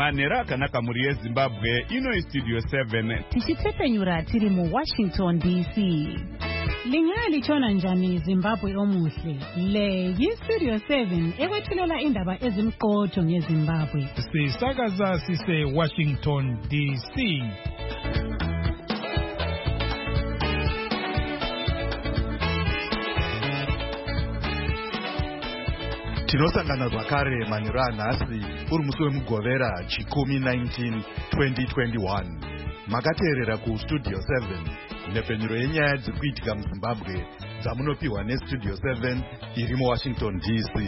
manhero akanaka muri yezimbabwe. Ino istudio 7 tichitepenyura tiri muWashington DC. Lingalitshona njani Zimbabwe omuhle? Le yistudio 7 ekwethulela indaba ezimqotho ngeZimbabwe. Sisakaza sise Washington DC. Tinosangana zvakare manhero anhasi uri musi wemugovera chikumi 19 2021. Makateerera kustudio 7 nhepfenyuro yenyaya dziri kuitika muZimbabwe dzamunopiwa nestudio 7 iri muWashington DC.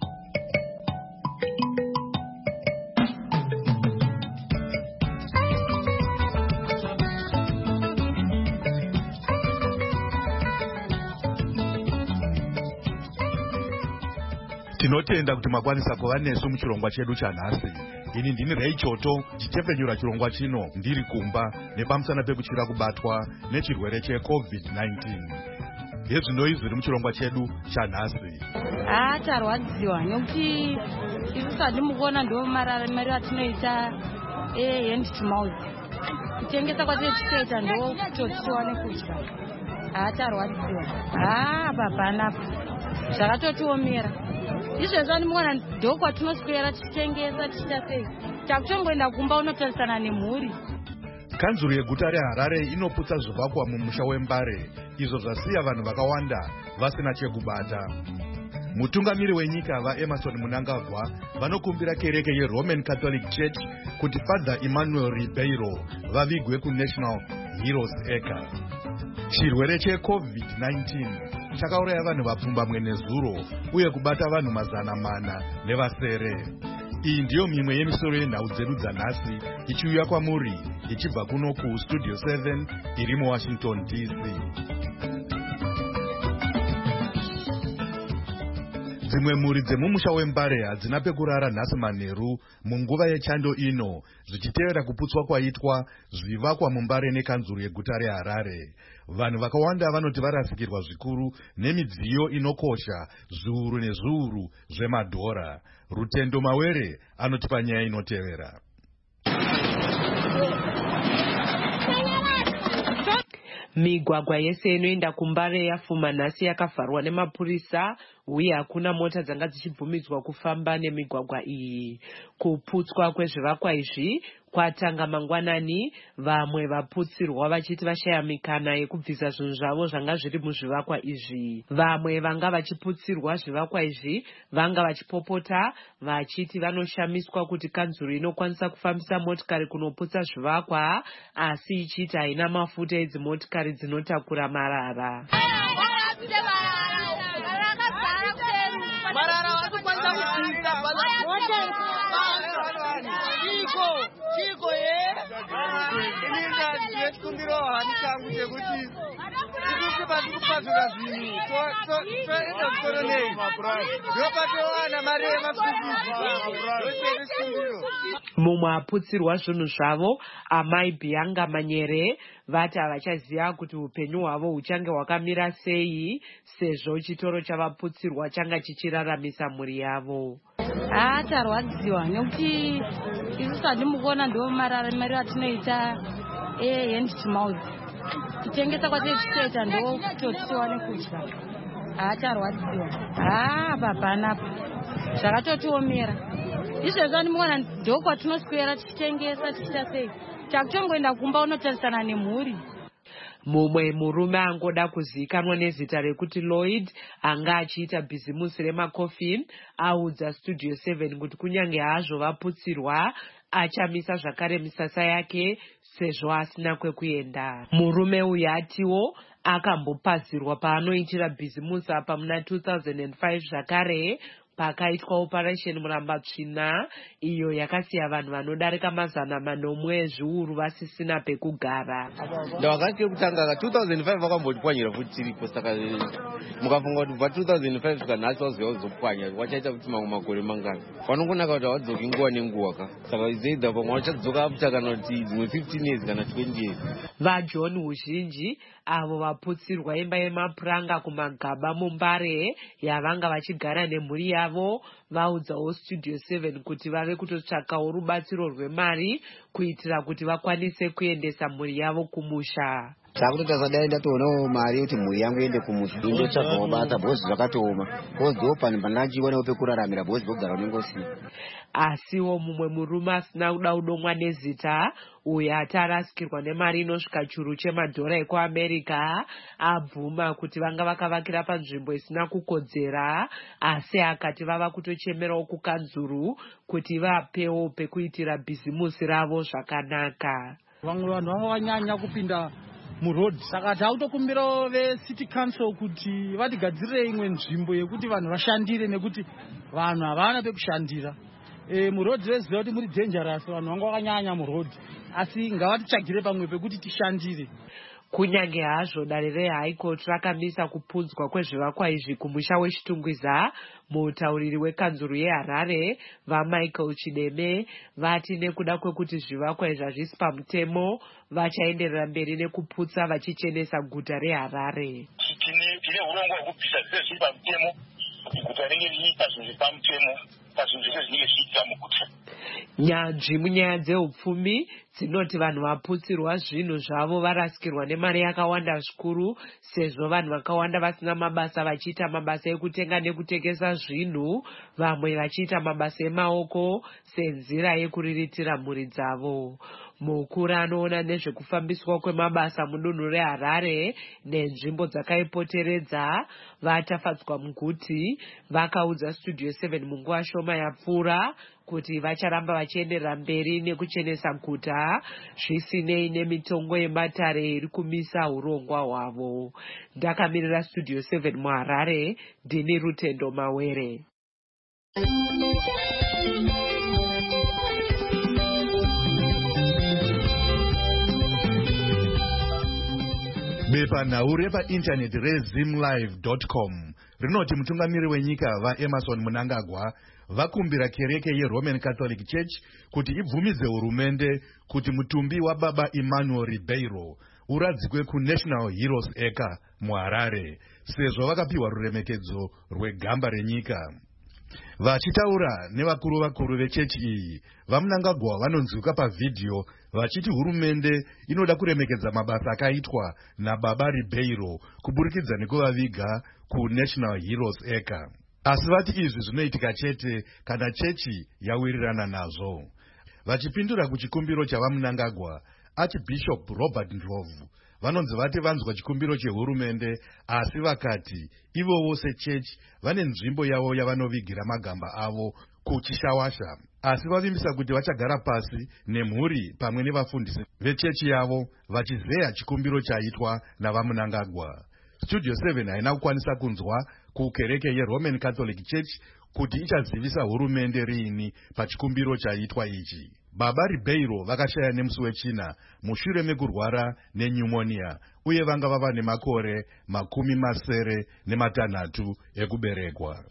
Tinotenda kuti makwanisa kuva nesu muchirongwa chedu chanhasi. Ini ndini Ray Choto chitepfenyura chirongwa chino ndiri kumba nepamusana pekuchira kubatwa nechirwere cheCovid-19. Hezvinoi zviri muchirongwa chedu chanhasi. Tarwadziwa nekuti isusu hatimukuona ndo mari atinoita hand to mouth. Kutengesa kwatiri tichoita ndo kuti tiwane kudya. Tarwadziwa. Papanapa zvakatotiomera. Izvezvo ndimukona ndo kwatinoswera tichitengesa tichita sei. Takutongoenda kumba unotarisana nemhuri. Kanzuru yeguta reHarare inoputsa zvivakwa mumusha weMbare, izvo zvasiya vanhu vakawanda vasina chekubata. Mutungamiri wenyika vaEmerson Mnangagwa vanokumbira kereke yeRoman Catholic Church kuti Father Emmanuel Ribeiro vavigwe kuNational Heroes Acre. Chirwere cheCovid-19 chakauraya vanhu vapfumbamwe nezuro uye kubata vanhu 400 nevasere. Iyi ndiyo mimwe yemisoro yenhau dzedu dzanhasi ichiuya kwamuri ichibva kuno kustudio 7 iri muWashington DC. Dzimwe mhuri dzemumusha weMbare hadzina pekurara nhasi manheru munguva yechando ino zvichitevera kuputswa kwaitwa zvivakwa muMbare nekanzuru yeguta reHarare. Vanhu vakawanda vanoti varasikirwa zvikuru nemidziyo inokosha zviuru nezviuru zvemadhora. Rutendo Mawere anotipa nyaya inotevera. Migwagwa yese inoenda kuMbare yafuma nhasi yakavharwa nemapurisa uye hakuna mota dzanga dzichibvumidzwa kufamba nemigwagwa iyi. Kuputswa kwezvivakwa izvi kwatanga mangwanani, vamwe vaputsirwa vachiti vashaya mikana yekubvisa zvinhu zvavo zvanga zviri muzvivakwa izvi. Vamwe vanga vachiputsirwa zvivakwa izvi vanga vachipopota vachiti vanoshamiswa kuti kanzuru inokwanisa kufambisa motikari kunoputsa zvivakwa asi ichiti haina mafuta edzimotikari dzinotakura marara. Mumwe aputsirwa zvinhu zvavo, amai Bianga Manyere, vati havachaziva kuti upenyu hwavo huchange hwakamira sei sezvo chitoro chavaputsirwa changa chichiraramisa mhuri yavo. Tarwadziwa nekuti isusu hatimukuona ndo mari atinoita hand to mouth. Kutengesa kwatiri tichoita ndo kuti tiwane kudya. Tarwadziwa. Papanapa zvakatotiomera. Izvezvo ndimukona ndo kwatinoswera tichitengesa tichita sei. Takutongoenda kumba unotarisana nemhuri. Mumwe murume angoda kuzivikanwa nezita rekuti Lloyd anga achiita bhizimusi remakofi audza studio 7 kuti kunyange hazvo vaputsirwa achamisa zvakare misasa yake sezvo asina kwekuenda. Murume uyu atiwo akambopazirwa paanoitira bhizimusi apa muna 2005 zvakare pakaitwa operation Murambatsvina iyo yakasiya vanhu vanodarika 400 zviuru vasisina pekugara. Ndakasiye kutanga 2005 vakambotipwanyira futi tiripo, saka mukafunga kuti bva 2005 kusvika nhasi wazopwanya wachaita kuti mamwe makore mangani. Vanongonaka kuti hawadzoki nguva nenguva ka, saka izoidha pamwe wachadzoka aputa kana kuti dzimwe 15 years kana 20 years. VaJohn Huzhinji avo vaputsirwa imba yemapuranga kumagaba muMbare yavanga vachigara nemhuri yavo yavo vaudzawo Studio 7 kuti vave kutotsvakawo rubatsiro rwemari kuitira kuti vakwanise kuendesa mhuri yavo kumusha. Takutotasadai ndatoonawo mari kuti mhuri yangu iende kumusha indotsvagawo basa bhozi zvakatooma bhozi ndopani pandachiwanewo pekuraramira bhozi pogara unengosina. Asiwo mumwe murume asina kuda kudomwa nezita uyo atarasikirwa nemari inosvika churu chemadhora ekuAmerica abvuma kuti vanga vakavakira panzvimbo isina kukodzera, asi akati vava kutochemerawo kukanzuru kuti vapewo pekuitira bhizimusi ravo zvakanaka. Vamwe vanhu vava vanyanya kupinda murodhi, saka takutokumbirawo veCity Council kuti vatigadzirire imwe nzvimbo yekuti vanhu vashandire nekuti vanhu havana pekushandira. Murodhi veziva kuti muri dangerous, vanhu vanga vakanyanya murodhi, asi ngavatitsvagire pamwe pekuti tishandire. Kunyange hazvo dare reHigh Court rakamisa kupunzwa kwezvivakwa izvi kumusha weChitungwiza, mutauriri wekanzuru yeHarare vaMichael Chideme vati nekuda kwekuti zvivakwa izvi hazvisi pamutemo vachaenderera mberi nekuputsa vachichenesa guta reHarare. Tine urongwa hwekubvisa zvese zviri pamutemo kuti guta ringe riita zvinhu zviri pamutemo pazvinhu zvese zvinenge zvichiitika muguta. Nyanzvi munyaya dzeupfumi dzinoti vanhu vaputsirwa zvinhu zvavo varasikirwa nemari yakawanda zvikuru, sezvo vanhu vakawanda vasina mabasa vachiita mabasa ekutenga nekutengesa zvinhu, vamwe vachiita mabasa emaoko senzira yekuriritira mhuri dzavo. Mukuru anoona nezvekufambiswa kwemabasa mudunhu reHarare nenzvimbo dzakaipoteredza vatafadzwa muguti vakaudza Studio 7 munguva shoma yapfuura kuti vacharamba vachienderera mberi nekuchenesa guta zvisinei nemitongo yematare iri kumisa urongwa hwavo. Ndakamirira Studio 7 muHarare, ndini Rutendo Mawere. Bepanhau repaindaneti rezimlive.com rinoti mutungamiri wenyika vaEmmerson Mnangagwa vakumbira kereke yeRoman Catholic Church kuti ibvumize hurumende kuti mutumbi wababa Emmanuel Ribeiro uradzikwe kuNational Heroes Acre muHarare, sezvo vakapiwa ruremekedzo rwegamba renyika. Vachitaura nevakuru vechechi iyi, vaMnangagwa vanonzwika pavhidhiyo vachiti hurumende inoda kuremekedza mabasa akaitwa nababa Ribeiro kuburikidza nekuvaviga kuNational Heroes Acre. Asi vati izvi zvinoitika chete kana chechi yawirirana nazvo. Vachipindura kuchikumbiro chavaMnangagwa, Archbishop Robert Ndlovu vanonzi vati vanzwa chikumbiro chehurumende, asi vakati ivowo sechechi vane nzvimbo yavo yavanovigira magamba avo kuchishawasha, asi vavimbisa kuti vachagara pasi nemhuri pamwe nevafundisi vechechi yavo vachizeya chikumbiro chaitwa navaMnangagwa. Studio 7 haina kukwanisa kunzwa kukereke yeRoman Catholic Church kuti ichazivisa hurumende riini pachikumbiro chaitwa ichi. Baba Ribeiro vakashaya nemusi wechina mushure mekurwara nenyumonia uye vanga vava nemakore 60 ekuberekwa.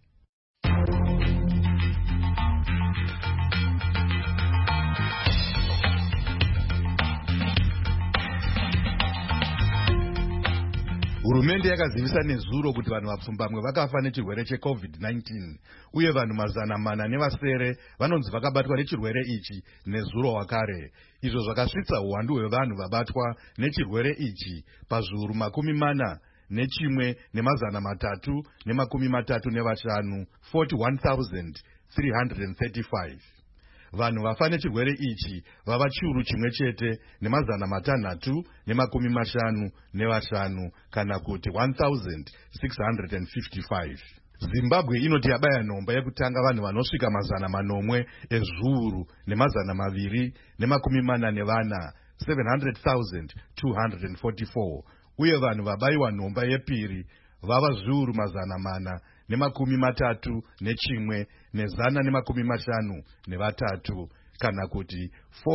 Hurumende yakazivisa nezuro kuti vanhu vapfumbamwe vakafa nechirwere cheCovid-19 uye vanhu 400 vanonzi vakabatwa nechirwere ichi nezuro wakare. Izvo zvakasvitsa uwandu hwevanhu vabatwa nechirwere ichi pazviuru 41,335, 41,335. Vanhu vafa nechirwere ichi vava chiuru chimwe chete ne355 kana kuti 1,655. Zimbabwe inoti yabaya nhomba yekutanga vanhu vanosvika 400 ezviuru ne244, 700,244, uye vanhu vabayiwa nhomba yepiri vava zviuru 431 ne153 kana kuti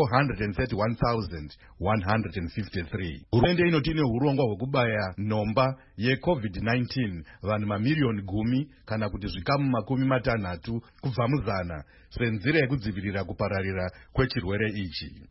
431,153. Hurumende inoti ine hurongwa hwekubaya nhomba yeCovid-19 vanhu mamiliyoni 10 kana kuti zvikamu 60 kubva muzana senzira yekudzivirira kupararira kwechirwere ichi.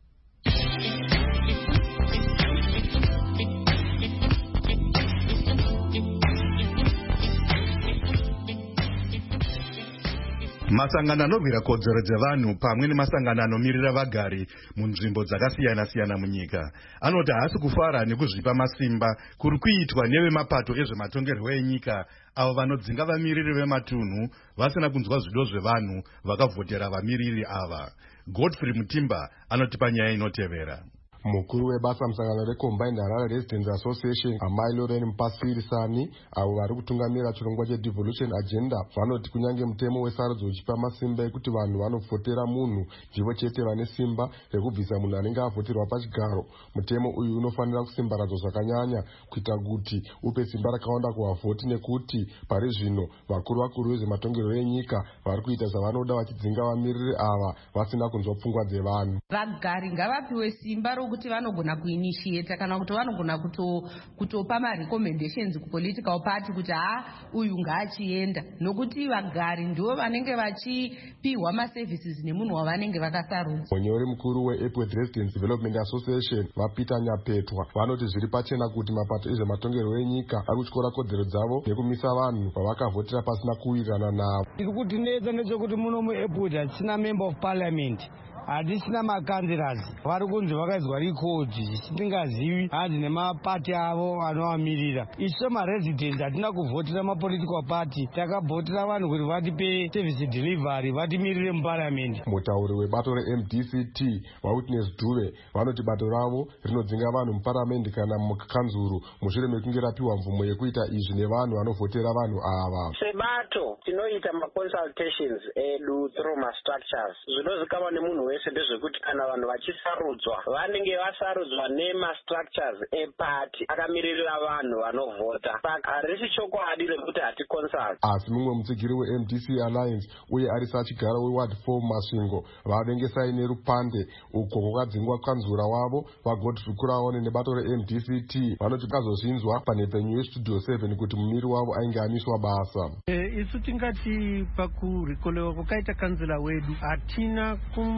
Masangano anorwira kodzero dzevanhu pamwe nemasangano anomirira vagari munzvimbo dzakasiyana-siyana munyika anoti haasi kufara nekuzvipa masimba kuri kuitwa nevemapato ezvematongerwo enyika avo vanodzinga vamiriri vematunhu vasina kunzwa zvido zvevanhu vakavhotera vamiriri ava. Godfrey Mutimba anotipa nyaya inotevera. Mukuru webasa musangano reCombined Harare Residents Association Amai Lauren Mpasiri Sani avo vari kutungamira chirongwa chedevolution agenda vanoti kunyange mutemo wesarudzo uchipa masimba ekuti vanhu vanovhotera munhu ndivo chete vane simba rekubvisa munhu anenge avhoterwa pachigaro, mutemo uyu unofanira kusimbaradzwa zvakanyanya kuita kuti upe simba rakawanda kuvavhoti nekuti pari zvino vakuru vezvematongerwo enyika vari kuita zvavanoda vachidzinga vamiriri ava vasina kunzwa pfungwa dzevanhu. Vagari ngavapiwe simba kuti vanogona kuinitiate kana kuti vanogona kutopa marecommendations kupolitical party kuti uyu ngaachienda, nokuti vagari ndivo vanenge vachipiwa maservices nemunhu wavanenge vakasarudza. Munyori mukuru weEpworth Residents Development Association vaPeter Nyapetwa vanoti zviri pachena kuti mapato ezvematongerwo enyika ari kutyora kodzero dzavo nekumisa vanhu vavakavhotera pasina kuwirirana navo. Tiri kutinetsa nechekuti muno muEpworth hatisina member of parliament, hatisina makandiras vari kunzi vakaizwa rikodhi zvisingazivi hanzi nemapati avo anovamirira. Isu maresidents hatina kuvhotera mapolitical party, takavhotera vanhu kuti vatipe service delivery, vatimirire muparliament. Mutauri webato reMDCT vaWitness Dube vanoti bato ravo rinodzinga vanhu muparliament kana mukanzuru mushure mekunge rapiwa mvumo yekuita izvi nevanhu vanovhotera vanhu ava. Sebato tinoita maconsultations edu through mastructures zvinozikanwa nemunhu wese ndezvekuti kana vanhu vachisarudzwa vanenge vasarudzwa nemastructures epati akamiririra vanhu vanovhota, saka harisi chokwadi rekuti haticonsult. Asi mumwe mutsigiri weMDC Alliance uye ari sachigara weward 4 Masvingo vavengesai nerupande uko kwakadzingwa kanzura wavo vaGodfrey Kuraone nebato reMDCT vanoti kazozvinzwa panhepenyu yestudio 7 kuti mumiri wavo ainge amiswa basa. Isu tingati pakurikolewa kwakaita kanzura wedu hatina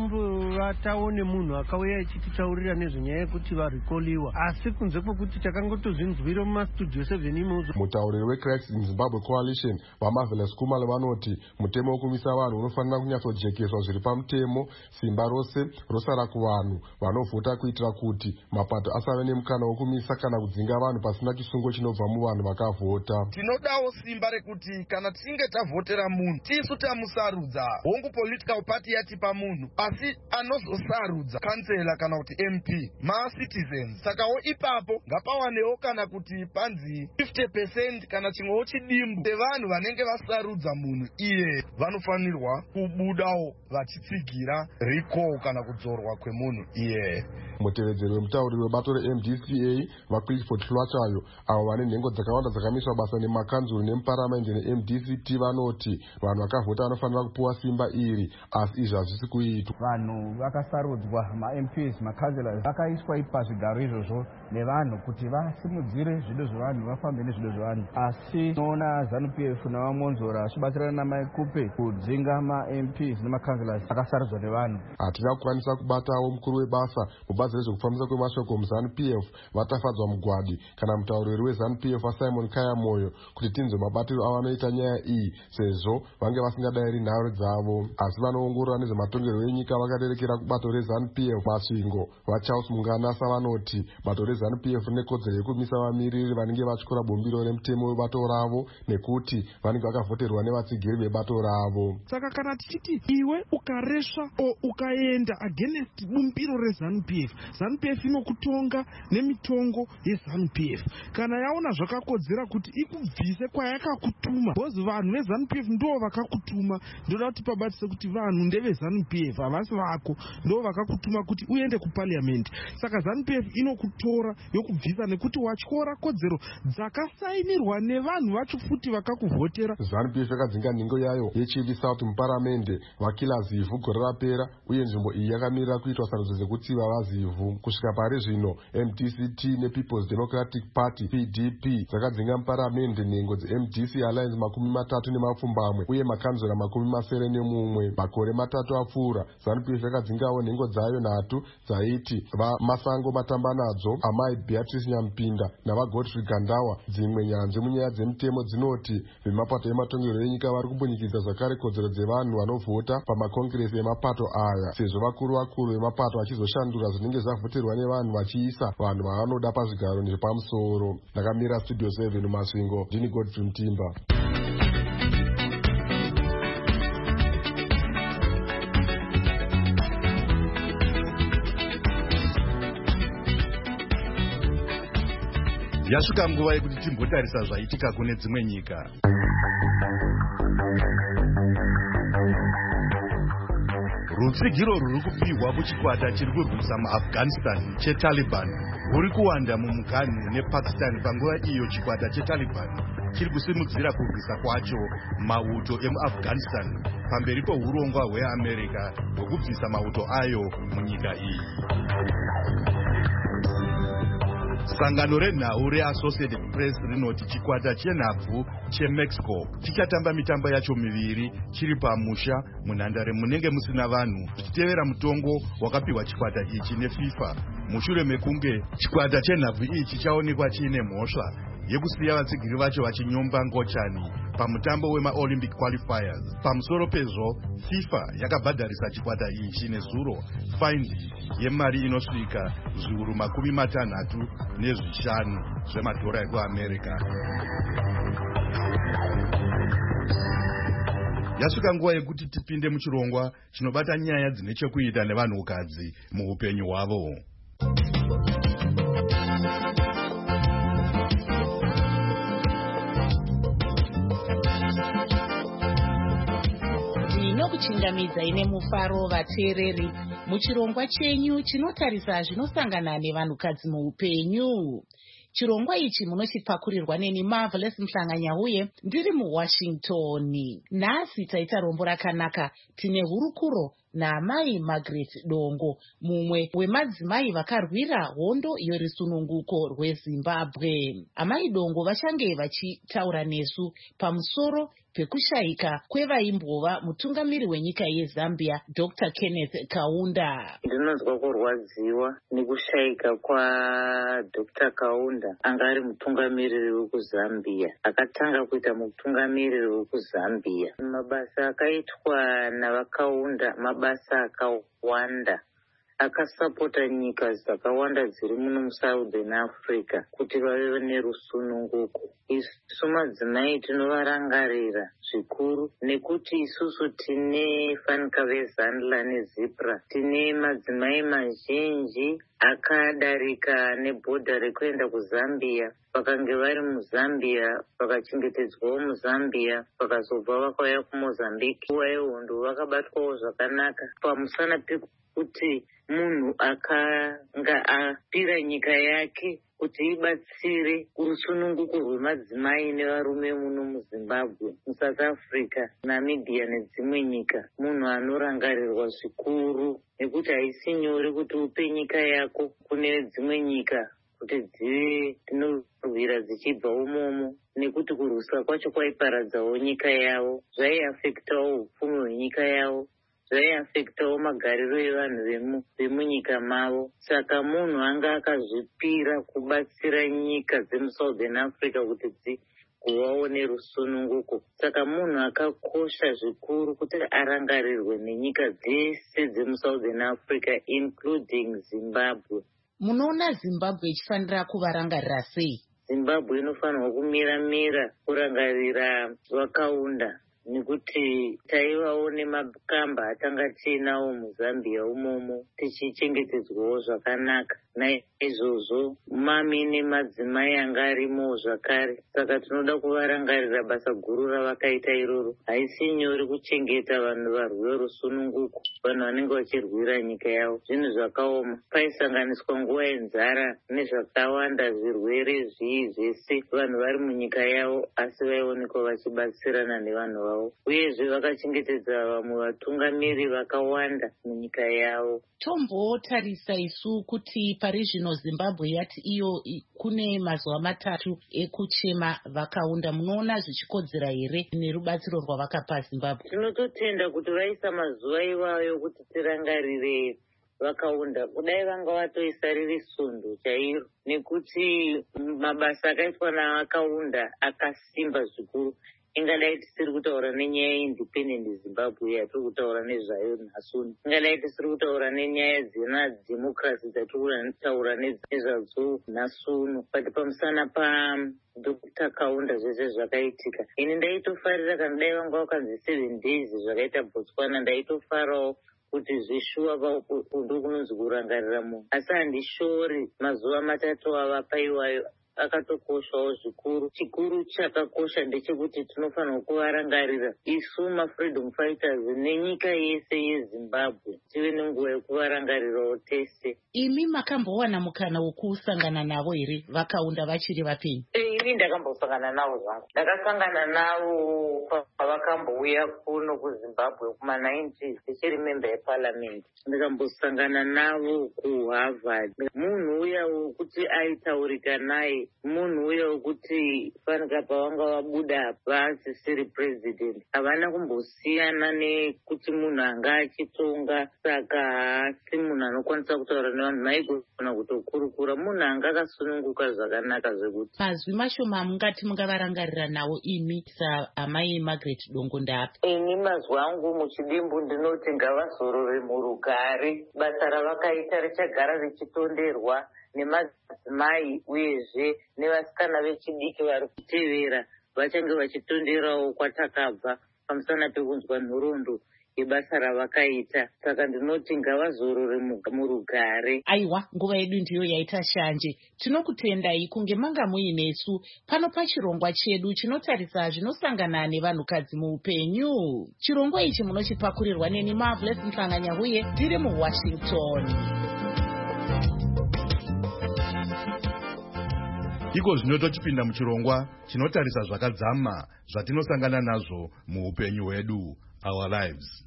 vataone munhu akauya echititaurira nezvenyaya yekuti varikoliwa, asi kunze kwokuti takangotozvinzwira mumastudio 7 imozo. Mutauriri weCracks in Zimbabwe Coalition vaMarvelous Kumale vanoti mutemo wokumisa vanhu unofanira kunyatsojekeswa zviri pamutemo, simba rose rosara kuvanhu vanovhota kuitira kuti mapato asave nemukana wokumisa kana kudzinga vanhu pasina chisungo chinobva muvanhu vakavhota. Tinodawo simba rekuti kana tichinge tavhotera munhu tisu tamusarudza, hongu political party yatipa munhu, asi anozosarudza kansela kana kuti MP ma-citizens. Sakawo ipapo ngapawanewo kana kuti panzi 50% kana chimwewo chidimbu sevanhu vanenge vasarudza munhu iye vanofanirwa kubudawo vachitsigira recall kana kudzorwa kwemunhu iye. Mutevedzeri wemutauriri webato reMDCA vaClifford Hlwachayo avo vane nhengo dzakawanda dzakamiswa basa nemakanzuru nemuparamende neMDCT vanoti vanhu vakavhota vanofanira kupuwa simba iri, asi izvi hazvisi kuitwa. Vanhu vakasarudzwa maMPs makanselas vakaiswa pazvigaro izvozvo nevanhu kuti vasimudzire zvido zvevanhu, vafambe nezvido zvevanhu, asi noona ZANU-PF navamonzora vachibatsirana namaikupe kudzinga maMPs nemakanselas akasarudzwa nevanhu. Hatina kukwanisa kubatawo mukuru webasa mubazi rezvekufambisa kwemashoko muZANU-PF vatafadzwa mugwadi kana mutauriri weZANU-PF Simon Kaya Moyo kuti tinzwe mabatiro avanoita nyaya iyi sezvo vange vasingadayiri nharo dzavo, asi vanoongorora nezvematongerwo enyika vakarerekera kubato reZANU-PF Masvingo vaCharles Munganasa vanoti bato reZANU-PF nekodzero yekumisa vamiriri vanenge vatyora bumbiro remutemo webato ravo nekuti vanenge vakavhoterwa nevatsigiri vebato ravo. Saka kana tichiti iwe ukaresva ukaenda against bumbiro reZANU-PF, ZANU-PF inokutonga nemitongo yeZANU-PF. Kana yaona zvakakodzera kuti ikubvise kwayakakutuma, bozi vanhu veZANU-PF ndo vakakutuma, ndoda kuti pabatise kuti vanhu ndeveZANU-PF havasi vako, ndo vakakutuma kuti uende kuparliament. Saka ZANU-PF inokutora yokubvisa nekuti watyora kodzero dzakasainirwa nevanhu vacho futi vakakuvhotera. ZANU-PF yakadzinga nhengo yayo yeChivi South muparamende vakila zivhu gore rapera, uye nzvimbo iyi yakamirira kuitwa sarudzo dzekutsiva vazivi. ivhu. Kusvika pari zvino MDCT nePeople's Democratic Party PDP dzakadzinga muparamende nhengo dzeMDC Alliance 30 uye makanzura 91. Makore 3 apfuura, ZANU-PF yakadzingawo nhengo dzayo 3 dzaiti vaMasango Matambanadzo, amai Beatrice Nyampinda navaGodfrey Gandawa. Dzimwe nyanzvi munyaya dzemutemo dzinoti vemapato ematongerwo enyika vari kumbunyikidza zvakare kodzero dzevanhu vanovhota pamakongiresi emapato aya, sezvo vakuru vemapato vachizoshandura zvinenge zvavhoterwa nevanhu vachiisa vanhu vavanoda pazvigaro zvepamusoro. Ndakamira Studio 7 muMasvingo, ndini Godfrey Mtimba. Yasvika nguva yekuti timbotarisa zvaitika kune dzimwe nyika. Rutsigiro ruri kupihwa kuchikwata chiri kurwisa muAfghanistan cheTaliban ruri kuwanda muMughan nePakistan panguva iyo chikwata cheTaliban chiri kusimudzira kurwisa kwacho mauto emuAfghanistan pamberi peurongwa hweAmerica hwekubvisa mauto ayo munyika iyi. Sangano renhau reAssociated Press rinoti chikwata chenhabvu cheMexico chichatamba mitambo yacho miviri chiri pamusha munhandare munenge musina vanhu, zvichitevera mutongo wakapiwa chikwata ichi neFIFA mushure mekunge chikwata chenhabvu ichi chaonekwa chiine mhosva yekusiya vatsigiri vacho vachinyomba ngochani pamutambo wemaOlympic qualifiers. Pamusoro pezvo, FIFA yakabhadharisa chikwata ichi nezuro faindi yemari inosvika zviuru 65 zvemadhora ekuAmerica. Yasvika nguva yekuti tipinde muchirongwa chinobata nyaya dzine chekuita nevanhukadzi muupenyu hwavo. Kuchingamidza ine mufaro vateereri muchirongwa chenyu chinotarisa zvinosangana nevanhukadzi muupenyu. Chirongwa ichi munochipakurirwa neni Marvelous Mhlanganyauye ndiri muWashington. Nhasi taita rombo rakanaka, tine hurukuro naamai Margaret Dongo, mumwe wemadzimai vakarwira hondo yorusununguko rweZimbabwe. Amai Dongo vachange vachitaura nesu pamusoro pekushayika kwevaimbova mutungamiri wenyika yeZambia Dr. Kenneth Kaunda. Ndinonzwa kurwadziwa nekushayika kwaDr. Kaunda. Anga ari mutungamiriri wekuZambia, akatanga kuita mutungamiriri wekuZambia. Mabasa akaitwa navakaunda mabasa akawanda, akasapota nyika dzakawanda dziri muno muSouthern Africa kuti vave nerusununguko. Isu madzimai tinovarangarira zvikuru nekuti isusu tine Fanikhavezandla neZipra, tine madzimai mazhinji akadarika nebhodha rekuenda kuZambia, vakange vari muZambia, vakachengetedzwawo muZambia, vakazobva vakauya kuMozambique. Nguva yehondo vakabatwawo zvakanaka pamusana pekuti munhu akanga apira nyika yake kuti ibatsire kurusununguko rwemadzimai nevarume muno muZimbabwe, muSouth Africa, Namibia nedzimwe nyika. Munhu anorangarirwa zvikuru nekuti haisi nyore kuti upe nyika yako kune dzimwe nyika kuti dzive dzinorwira dzichibva umomo, nekuti kurwisa kwacho kwaiparadzawo nyika yavo, zvaiafektawo upfumi hwenyika yavo, zvaiafektawo magariro evanhu vemunyika mavo. Saka munhu anga akazvipira kubatsira nyika dzemuSouthern Africa kuti dzigovawo nerusununguko. Saka munhu akakosha zvikuru kuti arangarirwe nenyika dzese dzemuSouthern Africa including Zimbabwe. Munoona Zimbabwe ichifanira kuvarangarira sei? Zimbabwe inofanirwa kumira kurangarira Vakaunda, nekuti taivawo nemakamba atanga tinawo muZambia umomo tichichengetedzwawo zvakanaka. Naizvozvo mami nemadzimai anga arimowo zvakare. Saka tinoda kuvarangarira basa guru ravakaita iroro. Haisi nyore kuchengeta vanhu varwere rusununguko, vanhu vanenge vachirwira nyika yavo. Zvinhu zvakaoma, paisanganiswa nguva yenzara nezvakawanda, zvirwere zvii zvese, vanhu vari munyika yavo asi vaionekwa vachibatsirana nevanhu vavo. hwavo, uyezve vakachengetedza vamwe vatungamiri vakawanda munyika yavo. Tombotarisa isu kuti pari zvino Zimbabwe yati iyo kune mazuva 3 ekuchema vakaunda. Munoona zvichikodzera here nerubatsiro rwavakapa Zimbabwe? Tinototenda kuti vaisa mazuva ivayo kuti tirangarire vakaunda, kudai vanga vatoisa riri sundo chairo, nekuti mabasa akaitwa navakaunda akasimba zvikuru. Ingadai tisiri kutaura nenyaya yeindependent Zimbabwe yatiri kutaura nezvayo nhasuni. Ingadai tisiri kutaura nenyaya dzenademocracy dzatiri kutaura nezvadzo nhasuno. But pamusana Dr. Kaunda zvese zvakaitika, ini ndaitofarira kana dai vanga vakanzi 7 days zvakaita Botswana, ndaitofarawo kuti zvishuwa kundu kunonzi kurangarira munhu. Asi handishori mazuva 3 avapa iwayo akatokoshawo zvikuru. Chikuru chakakosha ndechekuti tinofanira kuvarangarira isu mafreedom fighters nenyika yese yeZimbabwe, tive nenguva yekuvarangarirawo tese. Imi makambowana mukana wokusangana navo here vakaunda vachiri vapenyu? Ini ndakambosangana navo zvangu. Ndakasangana navo pavakambouya kuno kuZimbabwe kuma-90s ndichiri member yeparliament. Ndakambosangana navo kuHarvard. Munhu uya wekuti aitaurika naye, munhu uya wekuti fanika pavanga vabuda vasisiri president, havana kumbosiyana nekuti munhu anga achitonga. Saka haasi munhu anokwanisa kutaura nevanhu maigona kutokurukura, munhu anga akasununguka zvakanaka zvekuti. Mazwi mashoma mungati mungavarangarira nawo imi saamai Margaret Dongo ndapa? Ini mazwi angu muchidimbu ndinoti ngavazorore murugare. Basa ravakaita richagara richitonderwa nemadzimai uyezve nevasikana vechidiki vari kutevera vachange vachitonderawo kwatakabva pamusana pekunzwa nhoroondo yebasa ravakaita. Saka ndinoti ngavazorore murugare. Aiwa, nguva yedu ndiyo yaita shanje. Tinokutendai kunge manga muinesu pano pachirongwa chedu chinotarisa zvinosangana nevanhukadzi muupenyu. Chirongwa ichi munochipakurirwa neni Marvelous Mhlanganya-Huye ndiri muWashington. Iko zvino tochipinda muchirongwa chinotarisa zvakadzama zvatinosangana nazvo muupenyu hwedu, our lives.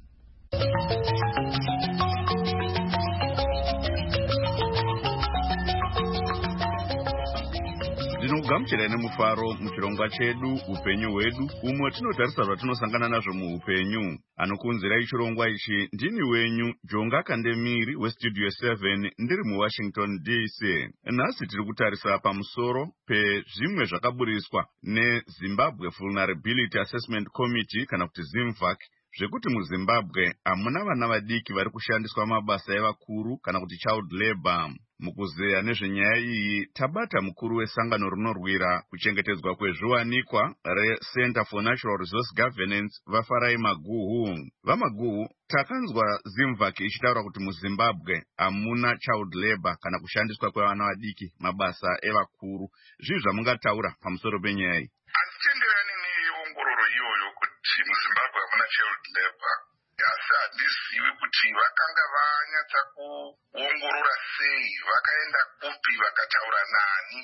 Ndinokugamuchirai nemufaro muchirongwa chedu upenyu hwedu, umwe tinotarisa zvatinosangana nazvo muupenyu. Anokunzirai chirongwa ichi ndini wenyu Jonga Kandemiri westudio 7 ndiri muWashington DC. Nhasi tiri kutarisa pamusoro pezvimwe zvakaburiswa neZimbabwe Vulnerability Assessment Committee kana kuti ZIMVAC, zvekuti muZimbabwe hamuna vana vadiki vari kushandiswa mabasa evakuru kana kuti child labor. Mukuzeya nezvenyaya iyi tabata mukuru wesangano rinorwira kuchengetedzwa kwezviwanikwa reCenter for Natural Resource Governance vaFarai Maguhu. VaMaguhu, takanzwa ZIMVAC ichitaura kuti muZimbabwe hamuna child labor kana kushandiswa kwevana vadiki mabasa evakuru. Zvii zvamungataura pamusoro penyaya iyi? Handitenderani neongororo iyoyo kuti muZimbabwe hamuna child labor. Asi handizivi kuti vakanga vanyatsa kuongorora sei, vakaenda kupi, vakataura nani,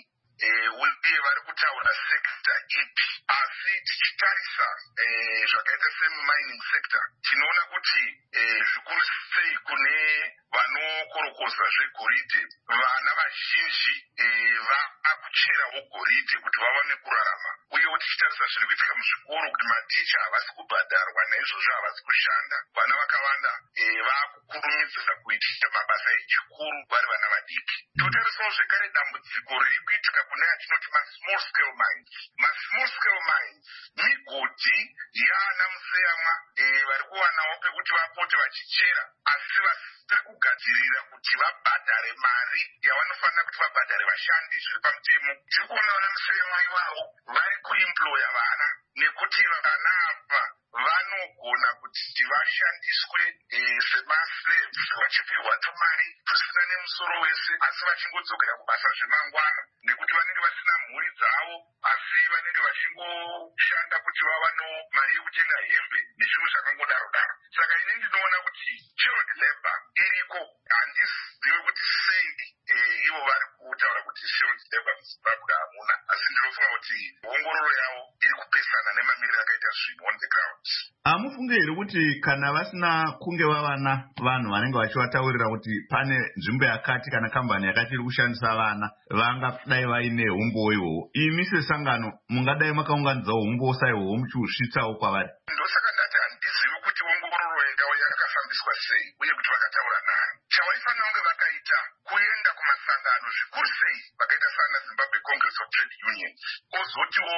uye vari kutaura sekta ipi. Asi tichitarisa zvakaita semining sector, tinoona kuti zvikuru sei kune vanokorokoza zvegoridhe, vana vazhinji vakucherawo goridhe kuti vawane kurarama. Uyewo tichitarisa zviri kuitika muzvikoro kuti maticha havasi kubhadharwa, naizvozvo havasi kushanda. Vana vakawanda vakukurumidzisa kuita mabasa echikuru vari vana vadiki. Totarisawo zvekare dambudziko riri kuitika kune yatinoti ma-small scale mines. Ma-small scale mines migodhi yaana museyamwa vari kuwanawo pekuti vapote vachichera, asi vasiri kugadzirira kuti vabhadhare mari yavanofanira kuti vabhadhare vashandi zviri pamutemo. Tiri kuona vana museyamwa ivavo vari kuimploya vana, nekuti vana ava vanogona kuti vashandiswe semaslaves, vachipirwa tumari tusina nemusoro wese, asi vachingodzokera kubasa zvemangwana, nekuti vanenge vasina mhuri dzavo, asi vanenge vachingoshanda kuti vavanewo mari yekutenga hembe nezvimwe zvakangodaro-daro. Saka ini ndinoona kuti child labor iriko. Handizivi kuti sei ivo vari kutaura kuti child labor muZimbabwe hamuna, asi ndinofunga kuti ongororo yavo iri kupesana nemamiriro akaita vaita zvinhu on the ground. Hamufunge here kuti kana vasina kunge vavana vanhu vanenge vachivataurira kuti pane nzvimbo yakati kana kambani yakati iri kushandisa vana vangadai vaine umbo ihwohwo, imi sesangano mungadai makaunganidzawo umbo saihwohwo muchiusvitsawo kwavari? Ndosaka ndati handizivi kuti ongororo yakafambiswa sei uye kuti vakataura nani. Chavaifanira kunge vakaita kuenda kumasangano zvikuru sei vakaita sana Zimbabwe Congress of Trade Unions, kozotiwo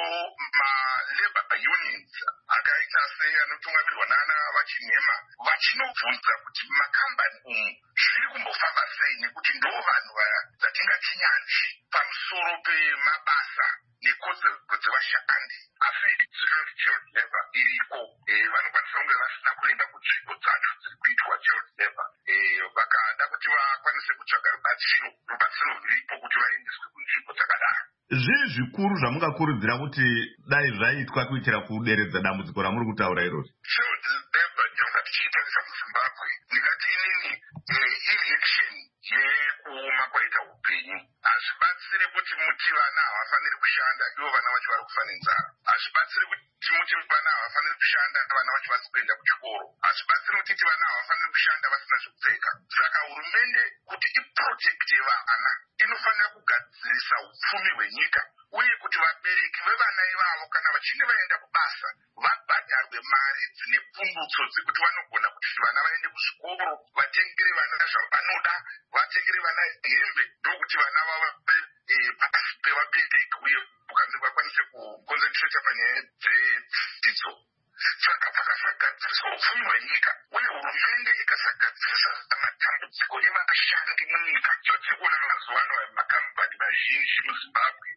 malabor unions akaita sei anotungamirwa nana vachinhema vachinobvunza kuti makambani umu zviri kumbofamba sei, nekuti ndo vanhu vaya dzatingati nyanzvi pamusoro pemabasa nekodzero dzevashandi. Asi child labor iriko, vanokwanisa kunge vasina kuenda kunzvimbo dzacho dziri kuitwa child labor, vakada kuti vakwanise kutsvaga rubatsiro ruripo kuti vaendeswe kunzvimbo dzakadaro. Zvii zvikuru zvamungakurudzira kuti dai zvaitwa kuitira kuderedza dambudziko ramuri kutaura irori? Child labor ndinonga tichiitarisa muZimbabwe, ndingati inini election yekuoma kwaita upenyu hazvibatsiri kuti muti vana havafaniri kushanda ivo vana vacho vari kufa nenzara, hazvibatsiri kuti muti vana havafaniri kushanda vana vacho vasi kuenda kuchikoro, hazvibatsiri kuti vana havafaniri kushanda vasina zvekupfeka. Saka hurumende kuti iprojekte vana inofanira kugadzirisa upfumi hwenyika, uye kuti vabereki vevana ivavo kana vachinge vaenda kubasa vabhadharwe mari dzine pundutso dzekuti vanogona kuti vana vaende kuzvikoro, vatengere vana zvavanoda, vatengere vana hembe, ndokuti vana vava pasi pevabereki uye vakwanise kukonzentrata panyaya dzedzidzo. Saka pakasagadziriswa upfumi hwenyika uye hurumende ikasagadzirisa matambudziko evashandi munyika, zvatiri kuona mazuva ano makambani mazhinji muZimbabwe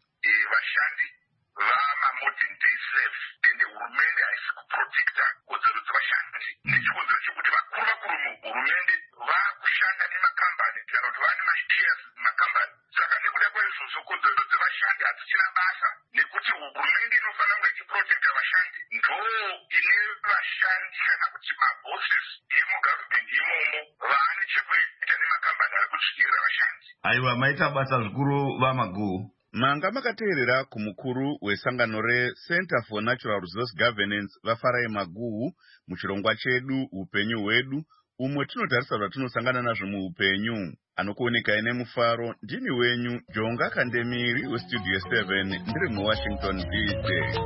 vashandi vamamodern day slaves, ende hurumende haisi kuprotecta kodzero dzevashandi nechikonzero chekuti vakuru muhurumende vakushanda nemakambani kana kuti vane mashares mumakambani. Saka nekuda kwaizvozvo kodzero dzevashandi hadzichina basa, nekuti hurumende inofanira kunge ichiprotecta vashandi, ndo ine vashandi kana kuti mabosses emugavhimende imomo vaane chekuita nemakambani ari kusvikirira vashandi. Aiwa, maita basa zvikuru vaMaguu. Manga makateerera kumukuru wesangano reCenter for Natural Resource Governance vaFarai Maguu muchirongwa chedu upenyu hwedu, umwe tinotarisa zvatinosangana nazvo muupenyu. Anokuonekai nemufaro ndini wenyu Jonga Kandemiri weStudio 7 ndiri muWashington DC.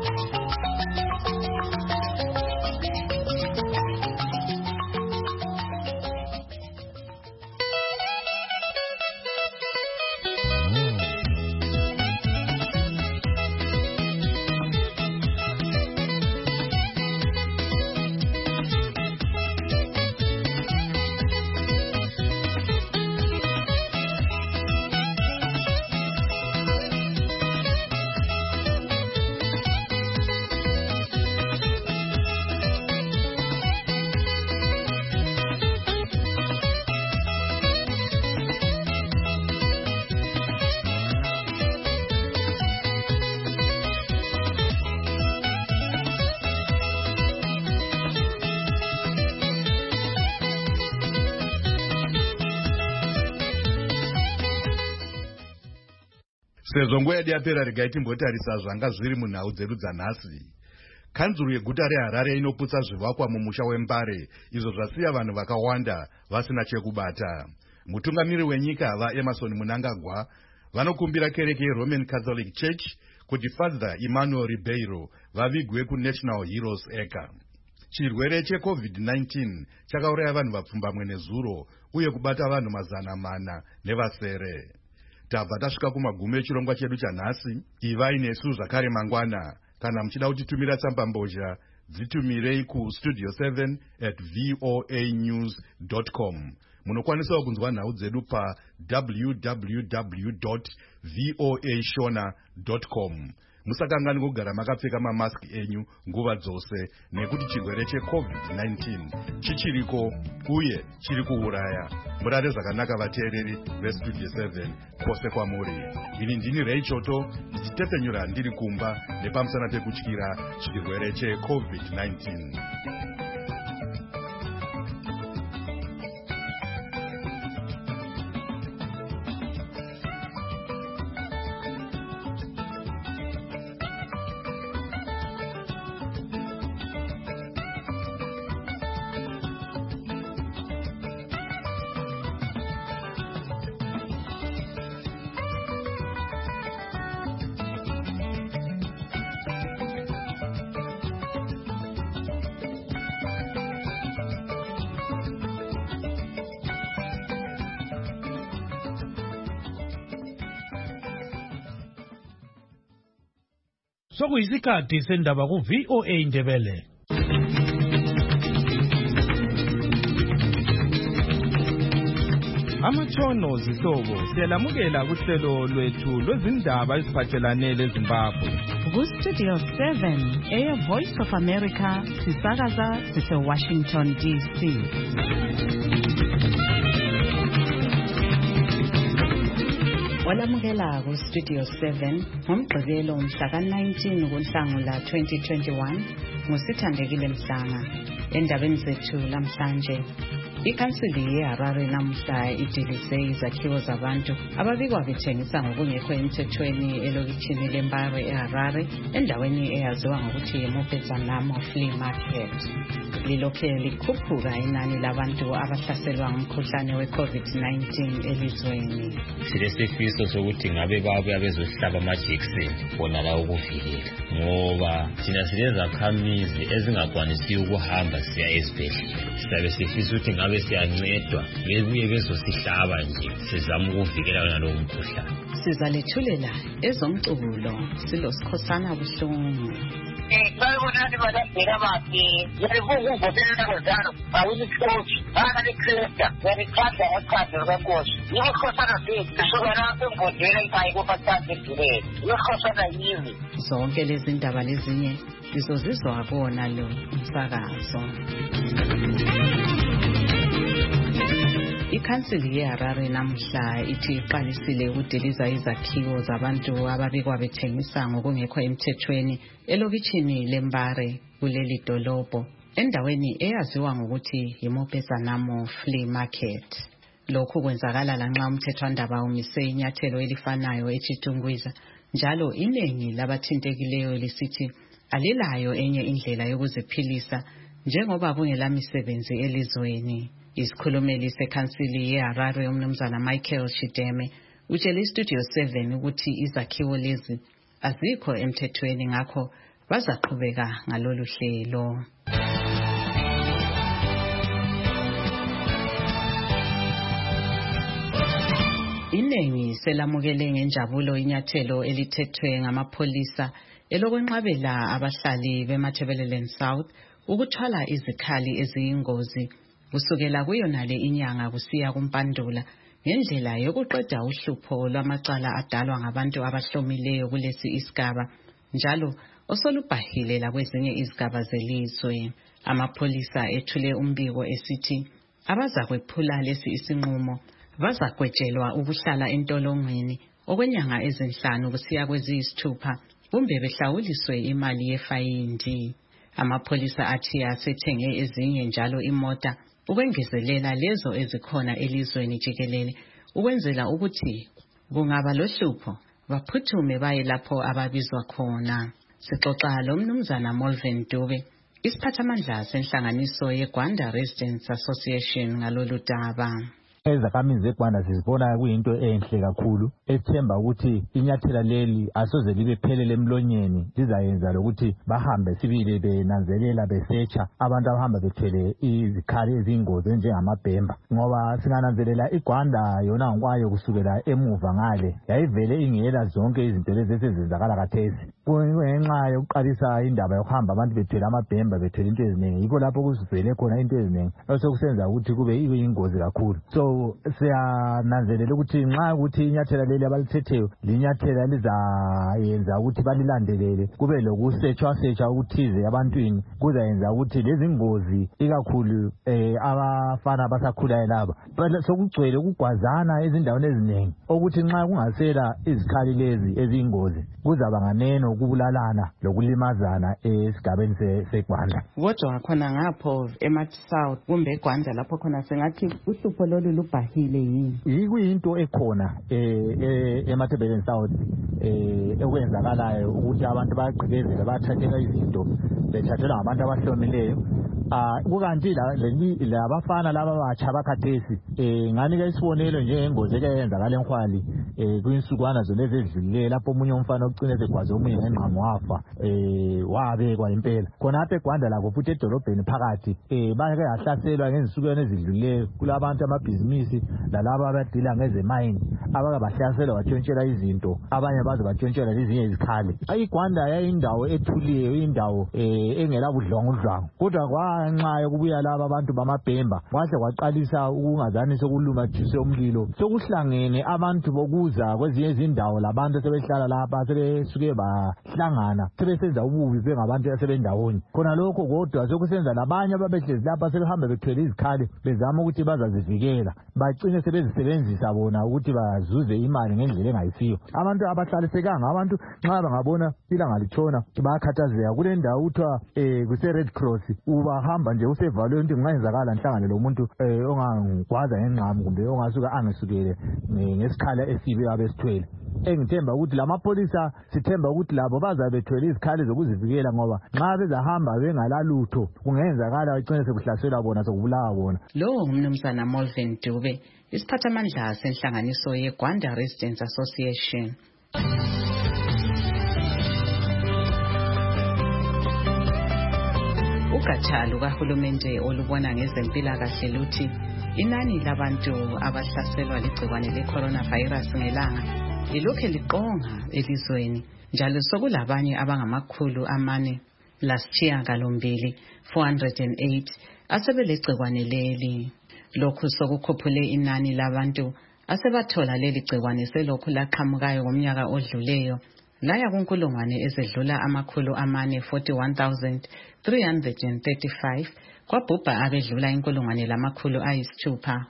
Sezvo nguva yedu yapera, regai timbotarisa zvanga zviri munhau dzedu dzanhasi. Kanzuru yeguta reHarare inoputsa zvivakwa mumusha weMbare, izvo zvasiya vanhu vakawanda vasina chekubata. Mutungamiri wenyika vaEmerson Mnangagwa vanokumbira kereke yeRoman Catholic Church kuti Father Emmanuel Ribeiro vavigwe kuNational Heroes Eka. Chirwere cheCovid-19 chakauraya vanhu vapfumbamwe nezuro uye kubata vanhu 400 nevasere. Tabva tasvika kumagumo echirongwa chedu chanhasi. Ivai nesu zvakare mangwana. Kana muchida kutitumira tsambambozha, dzitumirei kustudio7@voanews.com. Munokwanisawo kunzwa nhau dzedu pa www.voashona.com. Musakangani kugara makapfeka mamaski enyu nguva dzose, nekuti chirwere cheCovid-19 chichiriko uye chiri kuuraya. Murare zvakanaka vateereri veStudio 7 kwose kwamuri. Ini ndini Ray Choto, ndichitepfenyura ndiri kumba nepamusana pekutyira chirwere cheCovid-19. sokuyisikhathi sendaba ku-VOA Indebele. Amatshono zihlobo siyalamukela kuhlelo lwethu lwezindaba eziphathelane leZimbabwe. Ku-Studio 7 eyeVoice of America sisakaza sise-Washington DC. Walamukela ku-Studio 7 ngomgqibelo mhla ka-19 kuNhlangula 2021 ngusithandekile Mhlanga. Endabeni zethu lamhlanje, ikhansili yeHarare namuhla idilise izakhiwo zabantu ababikwa bethengisa ngokungekho emthethweni elokitshini leMbare eHarare endaweni eyaziwa ngokuthi yiMopezanamo Flea Market. Lilokhe likhuphuka inani labantu abahlaselwa ngumkhuhlane we-COVID-19 elizweni. Silesifiso sokuthi ngabe babuya bezohlaba amajekiseni bona la ukuvikela, ngoba thina silezakhamizi ezingakwanisiyo ukuhamba siya esibhedlela. Siyabe sifisa ukuthi ngabe siyancedwa bebuye bezosihlaba nje sizama ukuvikela wona lo mkhuhlane. Sizalethulela ezomculo silosikhosana buhlungu. Bayibonani badabheka bakhe yalivuka uvotela kwezalo awuyicoach akanecresta yalikhanda ekhanda lwenkosi yikhosana bethu kusuka lapho emvodela ipayi kophathathe edulele yikhosana yimi. Zonke lezi ndaba lezinye lizozizwa kuwona lo umsakazo. Ikhansili yeHarare namuhla ithi iqalisile ukudiliza izakhiwo zabantu ababikwa bethengisa ngokungekho emthethweni elokitshini leMbare kuleli dolobho endaweni eyaziwa ngokuthi yiMopezanamo Flea Market. Lokhu kwenzakala lanxa umthethwandaba umise inyathelo elifanayo eChitungwiza, njalo iningi labathintekileyo lisithi alilayo enye indlela yokuziphilisa njengoba kungelamisebenzi elizweni. Isikhulumeli sekhansili yeHarare umnumzana Michael Chideme utshele iStudio 7 ukuthi izakhiwo lezi azikho emthethweni, ngakho bazaqhubeka ngalolu hlelo. Iningi selamukele ngenjabulo inyathelo elithethwe ngamapholisa elokwenqabela abahlali beMatabeleland South ukuthwala izikhali eziyingozi kusukela kuyonale inyanga kusiya kuMpandula ngendlela yokuqeda uhlupho lwamacala adalwa ngabantu abahlomileyo kulesi isigaba, njalo osolubhahile lakwezinye izigaba zelizwe. Amapholisa ethule umbiko esithi abazakwephula lesi isinqumo bazagwetshelwa ukuhlala entolongweni okwenyanga ezinhlanu kusiya kweziyisithupha kumbe behlawuliswe imali yefayindi. Amapholisa athi asethenge ezinye njalo imota ukwengezelela lezo ezikhona elizweni jikelele ukwenzela ukuthi kungaba lohlupho baphuthume baye lapho ababizwa khona. Sixoxa lo mnumzana Molven Dube, isiphathamandla senhlanganiso yeGwanda Residents Association ngalolu daba. Izakhamizi zeGwanda sizibona kuyinto enhle kakhulu, esithemba ukuthi inyathela leli asoze libe phelele emlonyeni, lizayenza lokuthi bahambe sibili benanzelela besearcha abantu abahamba bethwele izikhali eziyingozi njengamabhemba, ngoba singananzelela iGwanda yona ngokwayo kusukela emuva ngale yayivele ingela zonke izinto lezi ezenzakala khathesi. Kungenxa yokuqalisa indaba yokuhamba abantu bethwele amabhemba bethwele into eziningi, yikho lapho kusivele khona into eziningi osokusenza ukuthi kube ingozi kakhulu. So siyananzelela ukuthi nxa ukuthi inyathela leli abalithetheyo linyathela lizayenza ukuthi balilandelele kube lokusetshwa ukuthize abantwini, kuzayenza ukuthi lezi ngozi ikakhulu abafana abasakhulayo laba sokugcwele ukugwazana ezindaweni eziningi, ukuthi nxa kungasela izikhali lezi eziyingozi kuzaba nganeno ukubulalana lokulimazana esigabeni seGwanda. Kodwa khona ngapho eMatsouth kumbe eGwanda lapho khona sengathi uhlupho lolu lubhahile yini? Yikuyinto ekhona eMatabeleland South ekwenzakalayo ukuthi abantu bayagqibezela bathathela izinto bethathelwa ngabantu abahlomileyo. Kukanti labafana laba batsha bakhathesi nganika isibonelo njengengozi eyenzakala eNkhwali kwinsukwana zonezi ezidlulileyo lapho omunye umfana ucine segwaze omunye ngengqamu wafa wabekwa impela khonapha eGwanda lakho futhi edolobheni phakathi bake ahlaselwa ngezinsukwana ezidlulileyo kulabantu amabhizinisi lalabo abadila ngezemayini abake bahlaselwa batshontshelwa izinto abanye baze batshontshelwa lezinye izikhali. IGwanda yayindawo ethuliyo indawo engela budlwangudlwangu kodwa kwanxa yokubuya laba abantu bamabhemba kwahle kwaqalisa ukungazani sokulumathise umlilo sokuhlangene abantu bokuza kwezinye izindawo labantu sebehlala lapha sebesuke bahlangana sebesenza ububi bengabantu asebendawonye khona lokho kodwa sokusenza labanye ababehlezi lapha sebehamba bethwele izikhali bezama ukuthi bazazivikela bagcine sebezisebenzisa bona ukuthi bazuze imali ngendlela engayisiyo. Abantu abahlalisekanga abantu nxa bangabona ilanga litshona bayakhathazeka kule ndawo kuthiwa kuse-Red Cross ubahamba nje usevalweni ukuthi kungayenzakala nhlangane lomuntu ongangigwaza ngengqamu kumbe ongasuka angisukele ngesikhala esibi abesithwele. Engithemba ukuthi lamapholisa sithemba ukuthi labo bazabe bethwele izikhali zokuzivikela ngoba nxa bezahamba bengalalutho kungenzakala bagcine sekuhlaselwa bona sokubulawa bona. Lo umnumzana Molvin Dube isiphathamandla senhlanganiso yeGwanda Residents Association. Ugatsha lukahulumende olubona ngezempilakahle luthi inani labantu abahlaselwa ligciwane le-coronavirus ngelanga lilokhe liqonga elizweni njalo sokulabanye abangama408 asebelegciwane leli. Lokhu sokukhuphule inani labantu asebathola leli gciwane selokhu laqhamukayo ngomnyaka odluleyo laya kunkulungwane ezedlula 441,335 kwabhubha abedlula inkulungwane lamakhulu ayisithupha